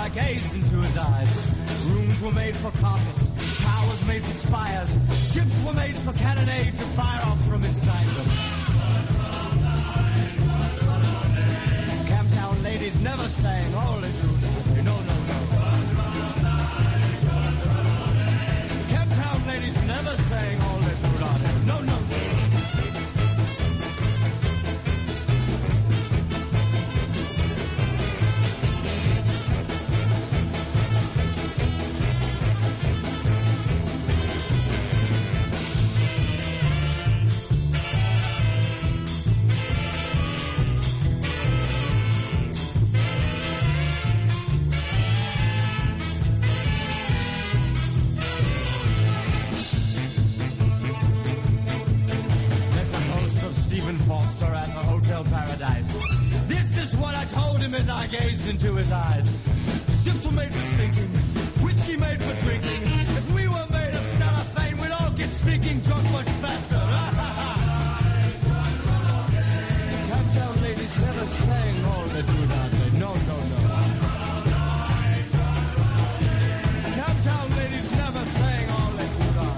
I gazed into his eyes. Rooms were made for carpets, towers made for spires, ships were made for cannonade to fire off from inside them. Camptown ladies never sang all they do. No, no, no. Camptown ladies never sang all they do. No, no. Foster at the Hotel Paradise. This is what I told him as I gazed into his eyes. Ships were made for sinking, whiskey made for drinking. If we were made of cellophane, we'd all get stinking drunk much faster. Camptown ladies never sang all they do now. No, no, no. Camptown ladies never sang all they do now.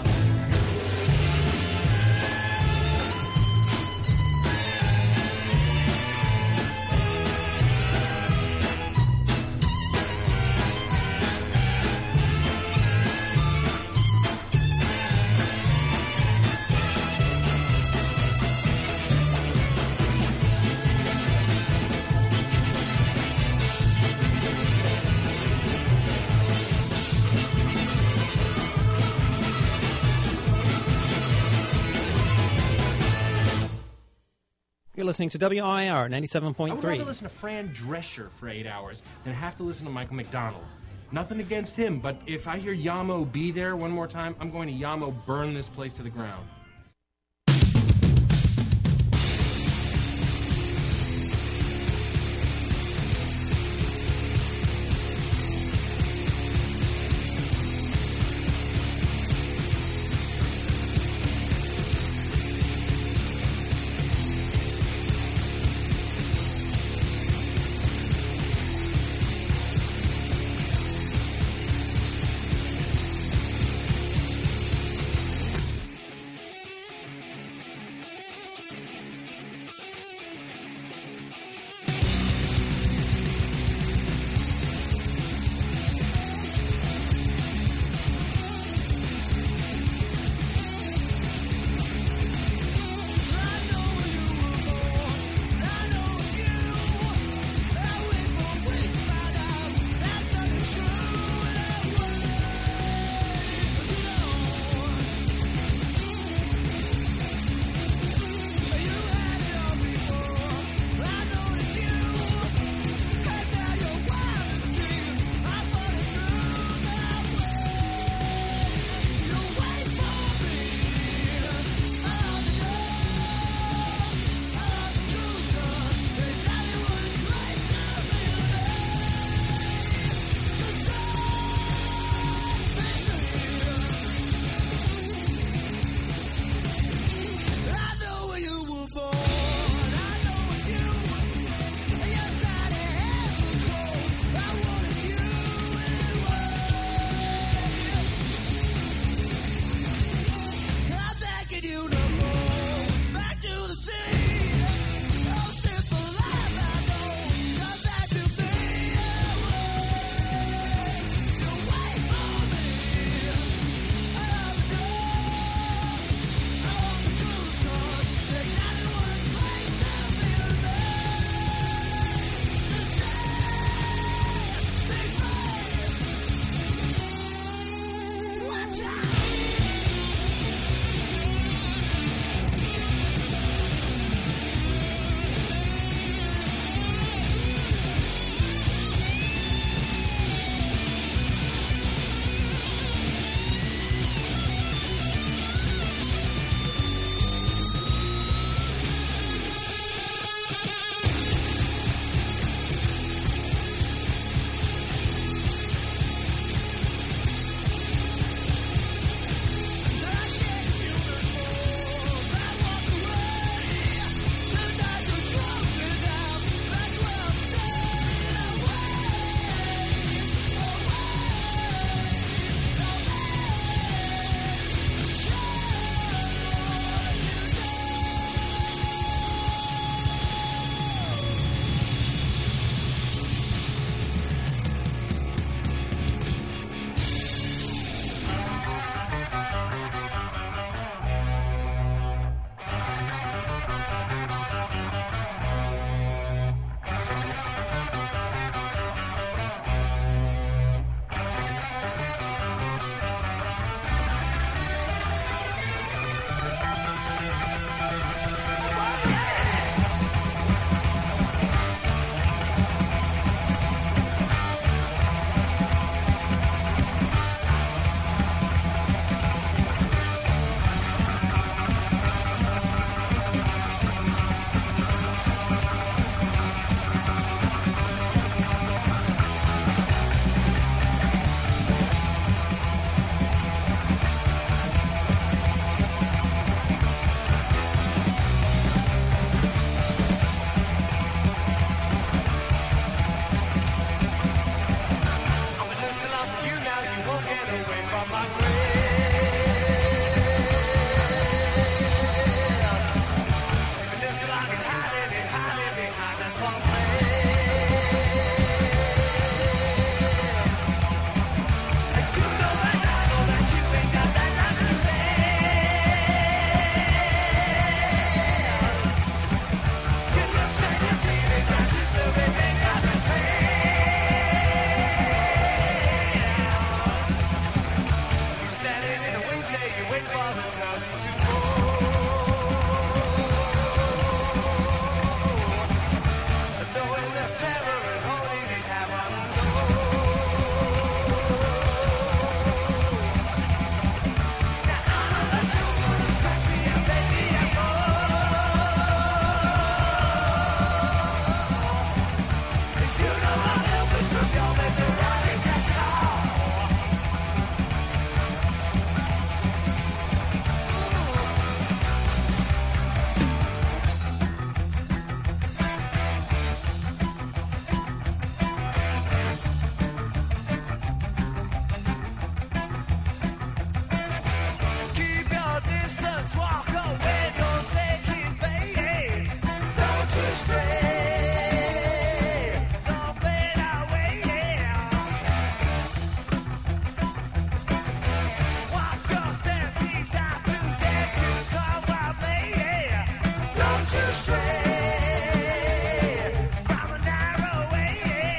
You're listening to W I R ninety-seven I point would three. rather listen to Fran Drescher for eight hours than have to listen to Michael McDonald. Nothing against him, but if I hear Yamo Be There one more time, I'm going to Yamo burn this place to the ground. astray from a narrow way.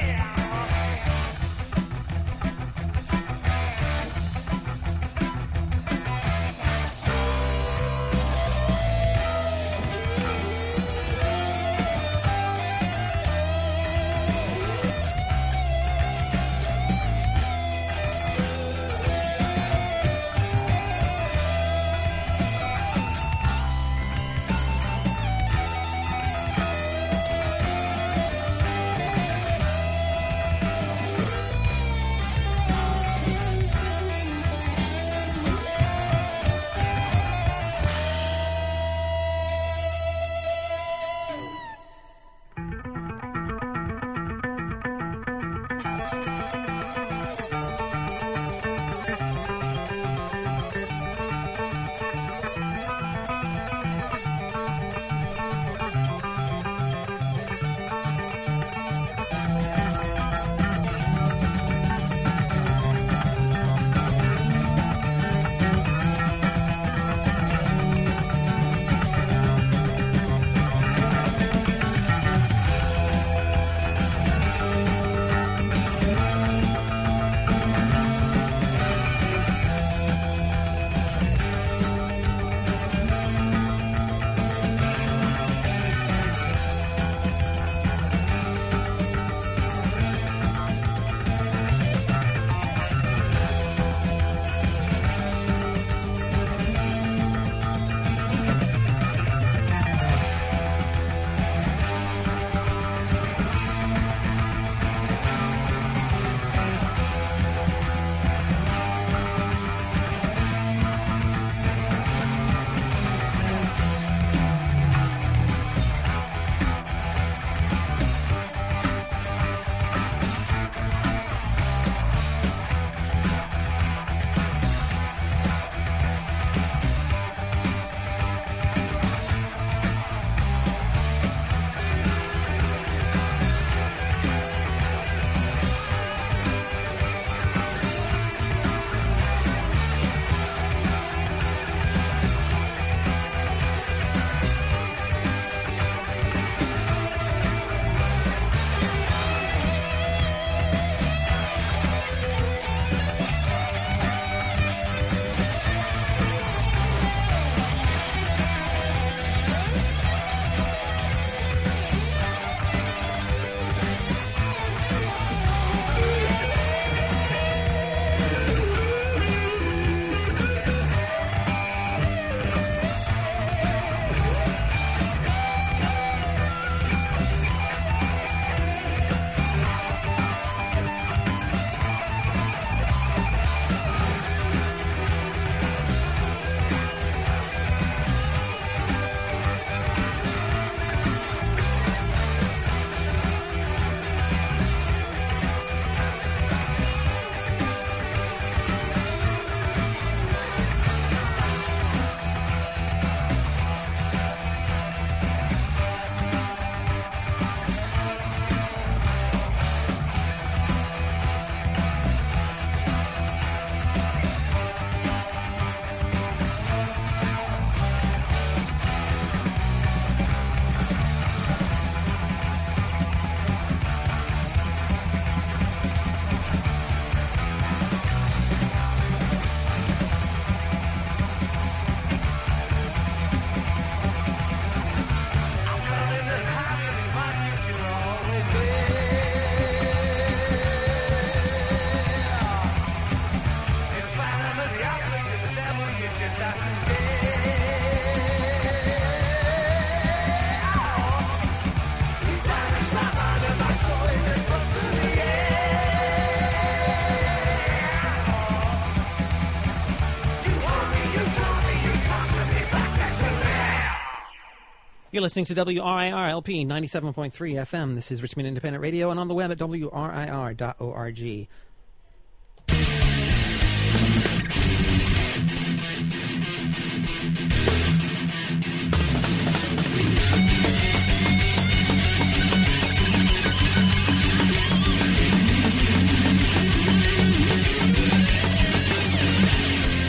You're listening to W R I R L P ninety-seven point three F M. This is Richmond Independent Radio, and on the web at W R I R dot org.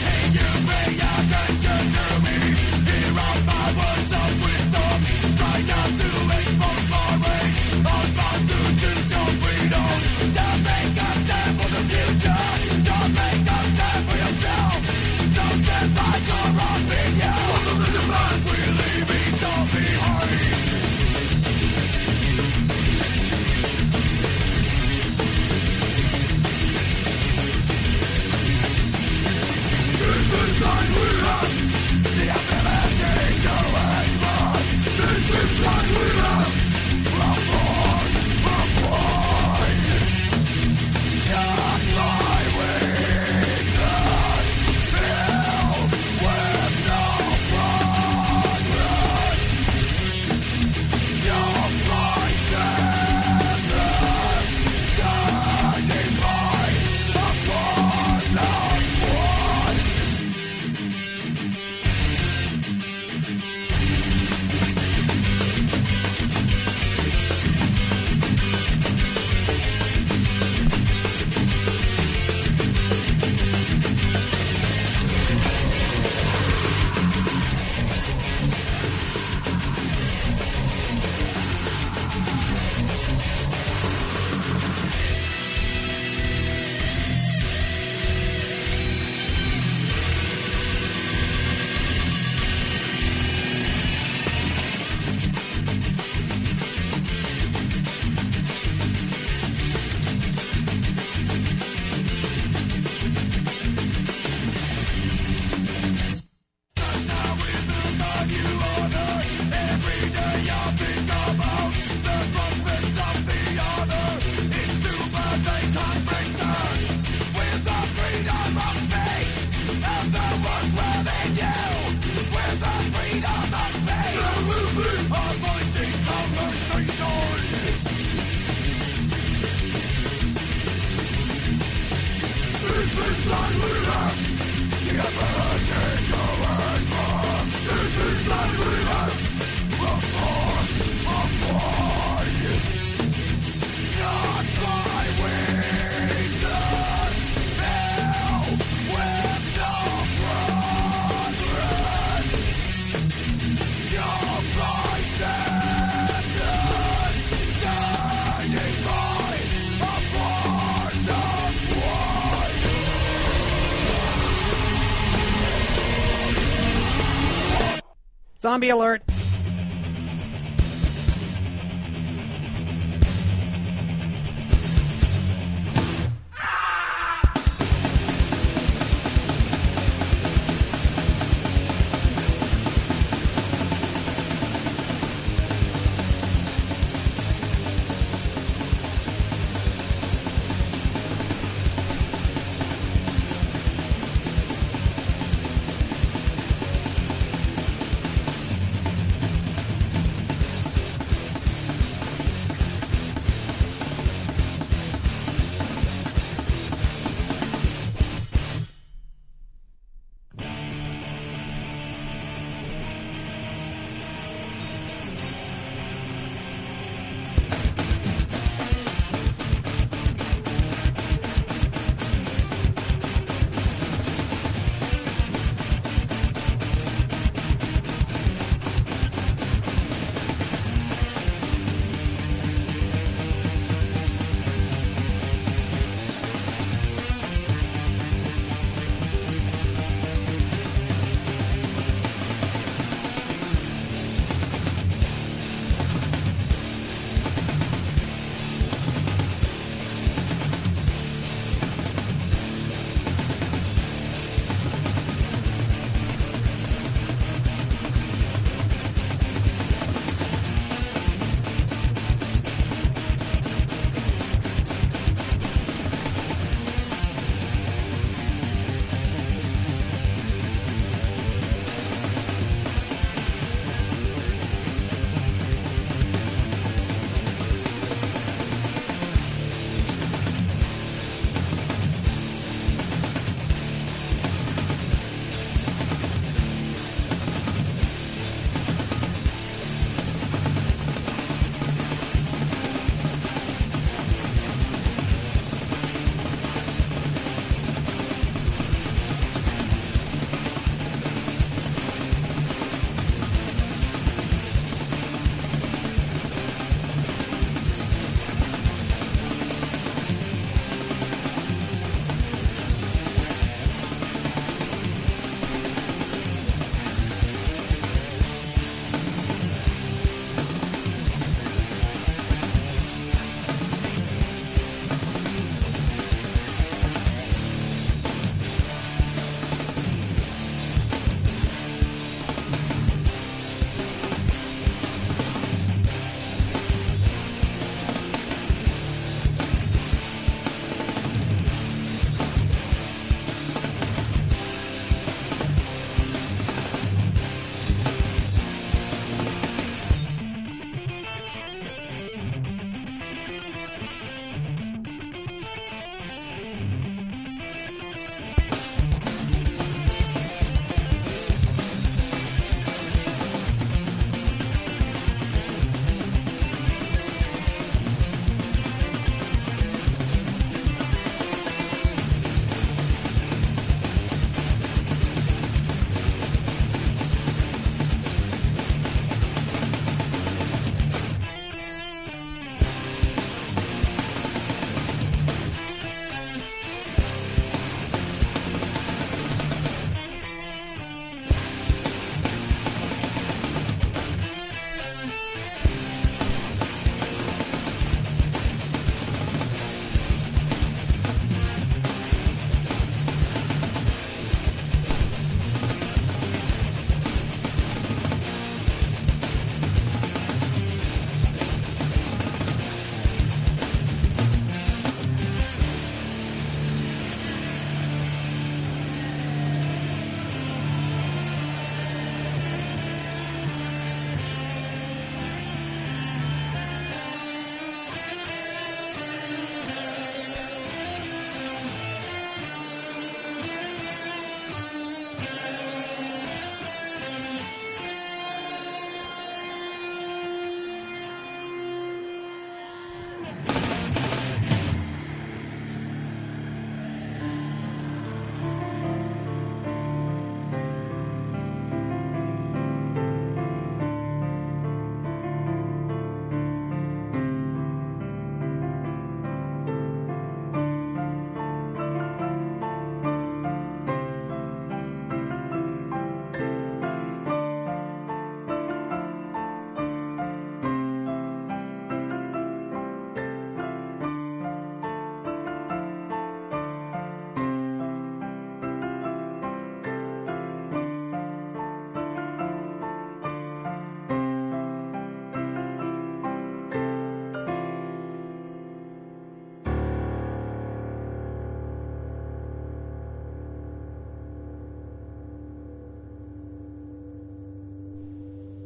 Try Zombie alert.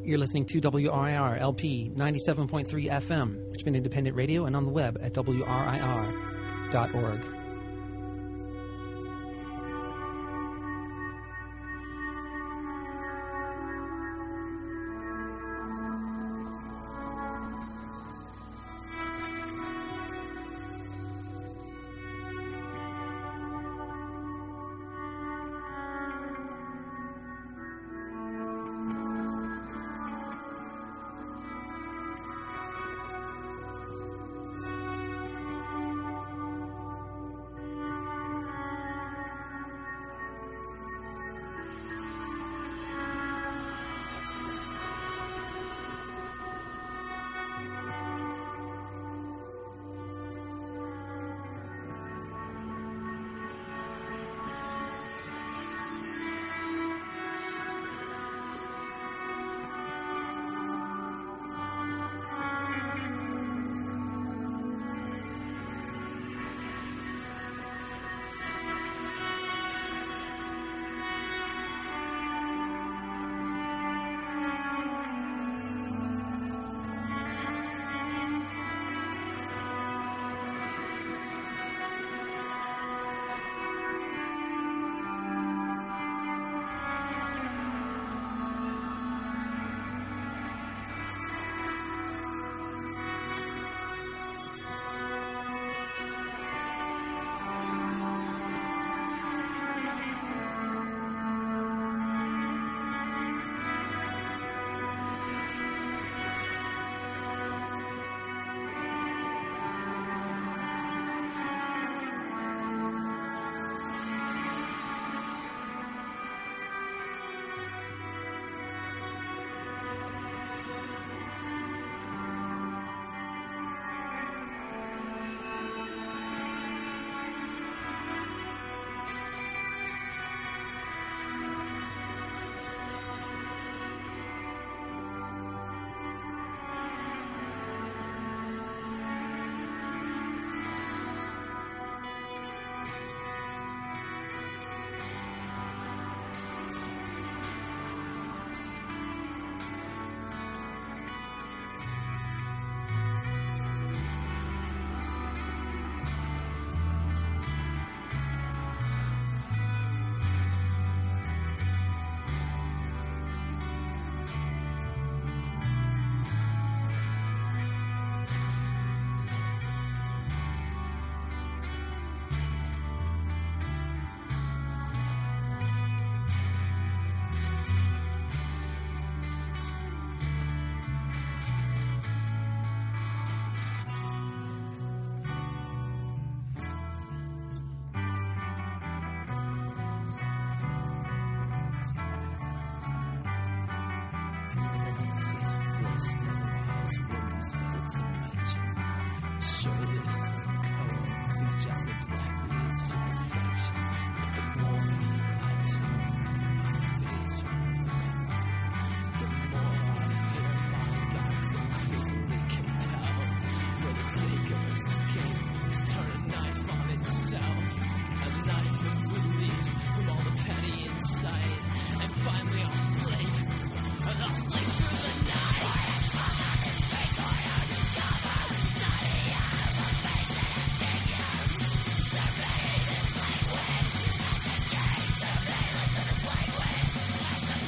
You're listening to W R I R L P ninety-seven point three F M, Richmond Independent Radio, and on the web at W R I R dot org. Surveillance in the slave wing.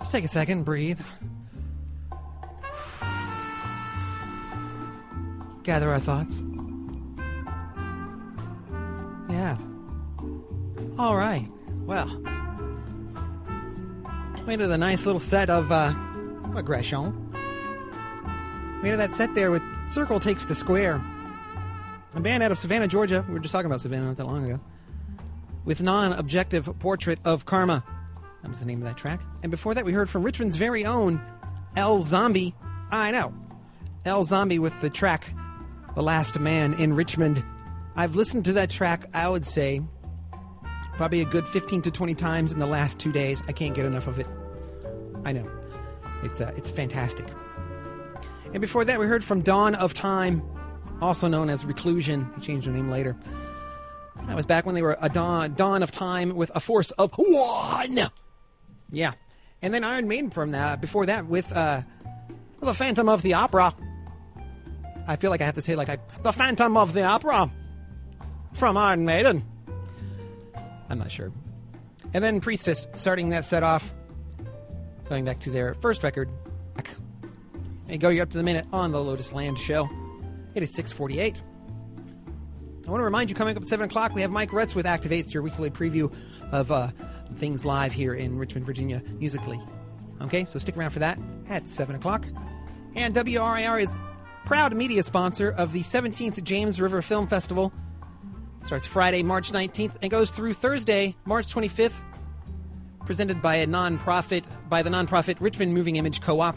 Let's take a second, breathe. Gather our thoughts. Yeah. All right. Well, made it a nice little set of uh, aggression. Made it that set there with Circle Takes the Square. A band out of Savannah, Georgia. We were just talking about Savannah not that long ago. With Non-Objective Portrait of Karma. That was the name of that track. And before that, we heard from Richmond's very own El Zombie. I know. El Zombie with the track The Last Man in Richmond. I've listened to that track, I would say, probably a good fifteen to twenty times in the last two days. I can't get enough of it. I know. It's uh, it's fantastic. And before that, we heard from Dawn of Time, also known as Reclusion. He changed their name later. That was back when they were a Dawn, Dawn of Time with a force of one. Yeah. And then Iron Maiden from that, before that with uh, The Phantom of the Opera. I feel like I have to say it like I... The Phantom of the Opera from Iron Maiden. I'm not sure. And then Priestess starting that set off, going back to their first record. And go you up to the minute on the Lotus Land show. It is six forty-eight. I want to remind you, coming up at seven o'clock, we have Mike Retz with Activates, your weekly preview of uh, things live here in Richmond, Virginia, musically. Okay, so stick around for that at seven o'clock. And W R I R is proud media sponsor of the seventeenth James River Film Festival. Starts Friday, March nineteenth, and goes through Thursday, March twenty-fifth. Presented by a non-profit, by the non-profit Richmond Moving Image Co-op.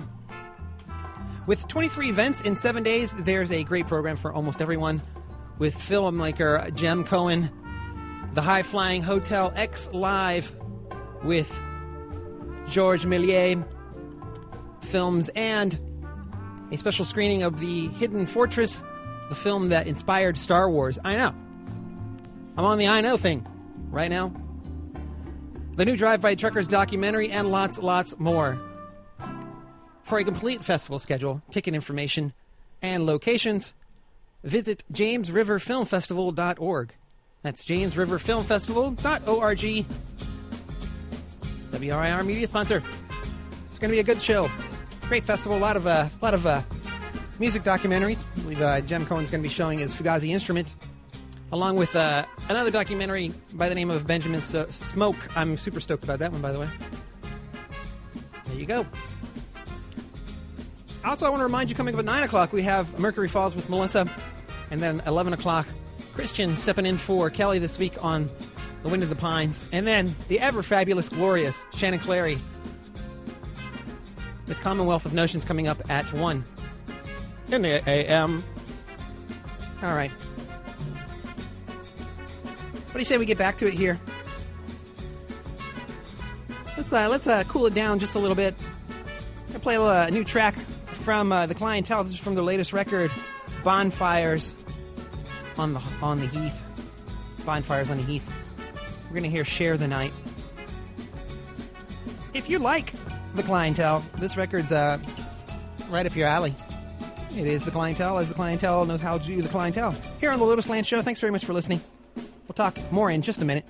With twenty-three events in seven days, there's a great program for almost everyone. With filmmaker Jem Cohen, the high-flying Hotel X Live with Georges Méliès films, and a special screening of The Hidden Fortress, the film that inspired Star Wars. I know. I'm on the I know thing right now. The new Drive-By Truckers documentary, and lots, lots more. For a complete festival schedule, ticket information, and locations, visit james river film festival dot org. That's james river film festival dot org. W R I R media sponsor. It's going to be a good show. Great festival. A lot of uh, lot of uh, music documentaries. I believe uh, Jem Cohen's going to be showing his Fugazi instrument, along with uh, another documentary by the name of Benjamin so- Smoke. I'm super stoked about that one, by the way. There you go. Also, I want to remind you, coming up at nine o'clock, we have Mercury Falls with Melissa. And then eleven o'clock, Christian stepping in for Kelly this week on The Wind of the Pines. And then the ever-fabulous, glorious Shannon Clary with Commonwealth of Notions coming up at one in the A M. All right. What do you say we get back to it here? Let's uh, let's uh, cool it down just a little bit. I'm going to play a, uh, new track from uh, The Clientele. This is from their latest record, Bonfires on the on the Heath. Bonfires on the Heath. We're going to hear Share the Night. If you like The Clientele, this record's uh, right up your alley. It is The Clientele, as The Clientele knows how to do The Clientele. Here on the Lotus Land Show, thanks very much for listening. We'll talk more in just a minute.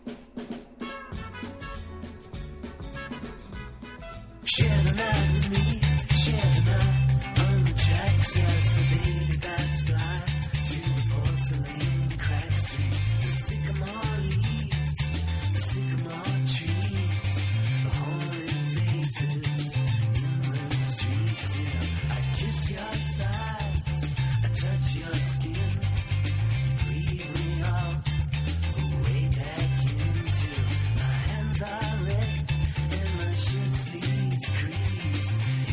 Share the night with me, share the night on the track, says the baby bats fly through the porcelain cracks, through the sycamore leaves, the sycamore trees, the horrid faces in the streets. Yeah, I kiss your sides, I touch your skin, breathe me out, way back into my hands are red and my shirt sleeves crease.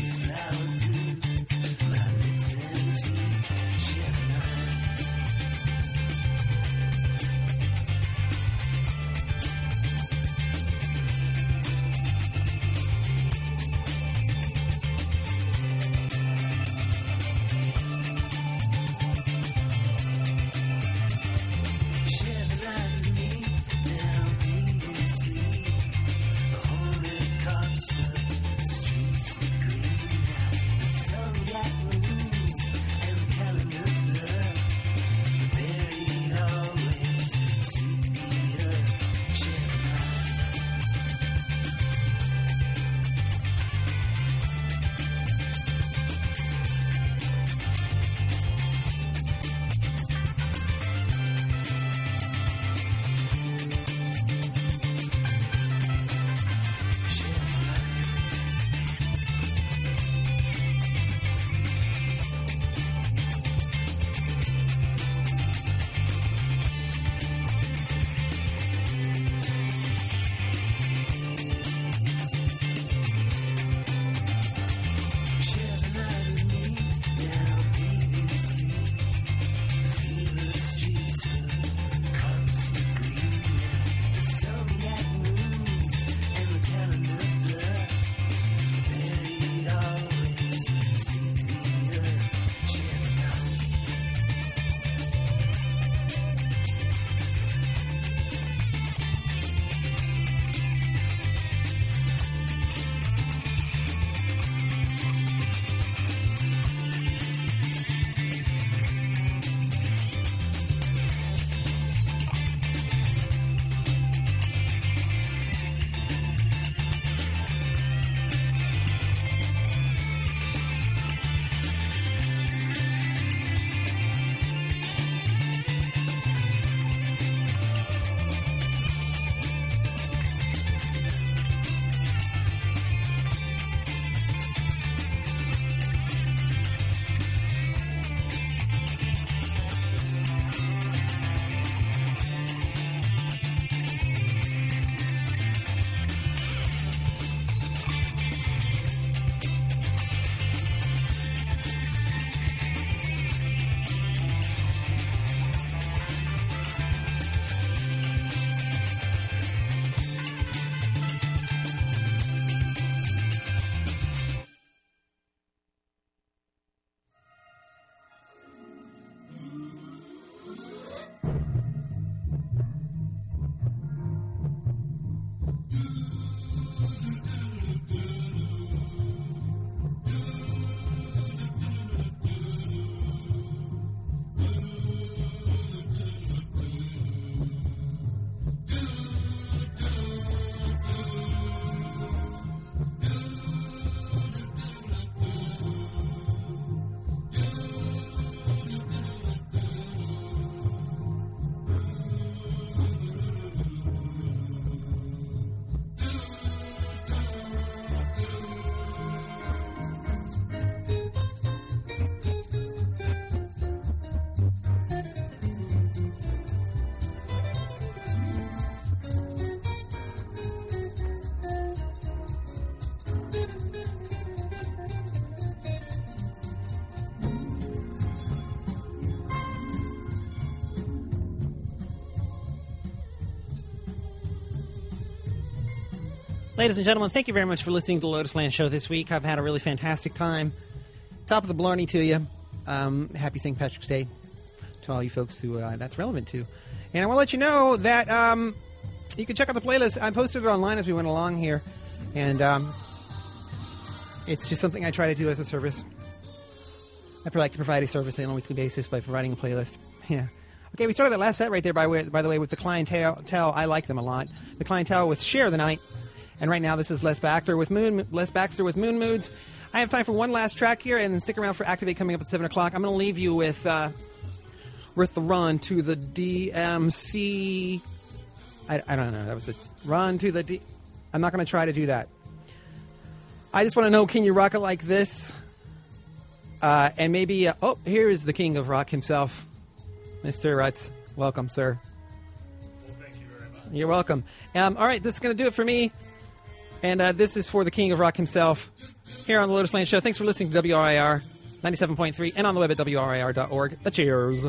Ladies and gentlemen, thank you very much for listening to the Lotus Land Show this week. I've had a really fantastic time. Top of the blarney to you. Um, happy Saint Patrick's Day to all you folks who uh, that's relevant to. And I want to let you know that um, you can check out the playlist. I posted it online as we went along here. And um, it's just something I try to do as a service. I like to provide a service on a weekly basis by providing a playlist. Yeah. Okay, we started that last set right there, by, way, by the way, with the Clientele. I like them a lot. The Clientele with Share the Night. And right now, this is Les Baxter with Moon. Les Baxter with Moon Moods. I have time for one last track here, and then stick around for Activate coming up at seven o'clock. I'm going to leave you with uh, with the run to the D M C. I, I don't know. That was the run to the D. I'm not going to try to do that. I just want to know, can you rock it like this? Uh, and maybe, uh, oh, here is the king of rock himself, Mister Rutz. Welcome, sir. Well, thank you very much. You're welcome. Um, all right, this is going to do it for me. And uh, this is for the king of rock himself here on the Lotus Land Show. Thanks for listening to W R I R ninety-seven point three and on the web at W R I R dot org. Uh, cheers.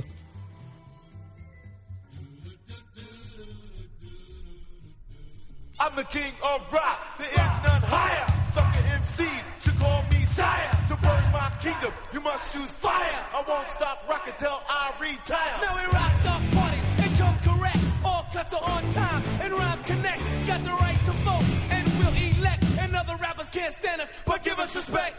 I'm the king of rock. There is none higher. Sucker M Cs should call me sire. To burn my kingdom, you must use fire. I won't stop rocking till I retire. Now we rock dog parties and come correct. All cuts are on time and rhymes connect. Got the right to vote and we'll elect. And other rappers can't stand us, but give us respect.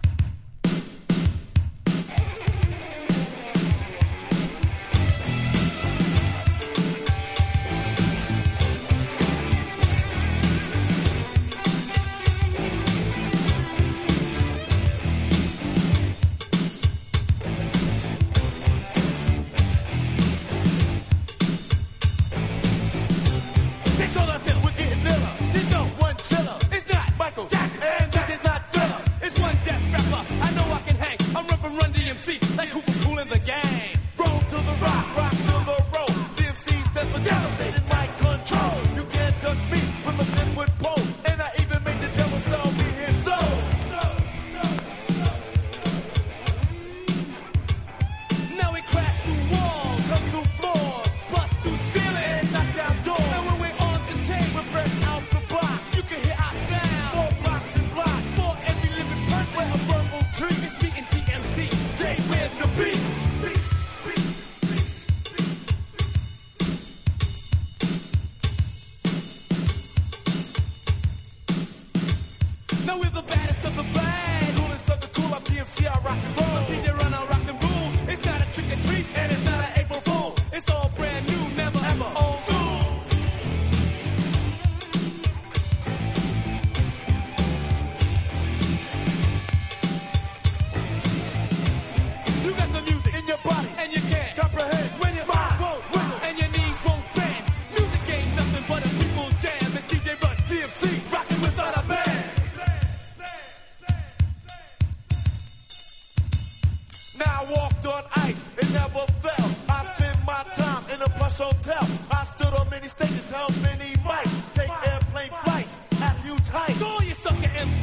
They told us that we're getting iller. There's no one chiller. It's not Michael Jackson, and this is not Thriller. It's one death rapper. I know I can hang. I'm Reverend Run D M C, like who for cool in the gang. Roll to the rock, rock to the roll. D M C stands for devastated mind control. You can't touch me with a ten-foot pole. And I even made the devil sell me his soul. Now we crash through walls, come through floors, bust through ceilings, knock down doors. And when we're on the tape, we're fresh out the box. You can hear our sound. Four blocks and blocks For every living person, we're a verbal tree. it's me and D M C. Jay, where's the beat? Now we're the baddest of the bad. Coolest of the cool, I'm D M C, I rock and roll. D J run on rock and roll. It's not a trick or treat, And it's not an April Fool. it's all brand new, never Ever. old school. You got the music In your body, and you can't comprehend. when your Mind mind won't wiggle. and your knees won't bend. Music ain't nothing but a people jam. It's D J Run, D M C, rocking without a band. Now I walked on ice, it never fell. I spent my time in a plush hotel. I stood on many stages, held many mics. Take airplane flights at huge heights. So all you sucker M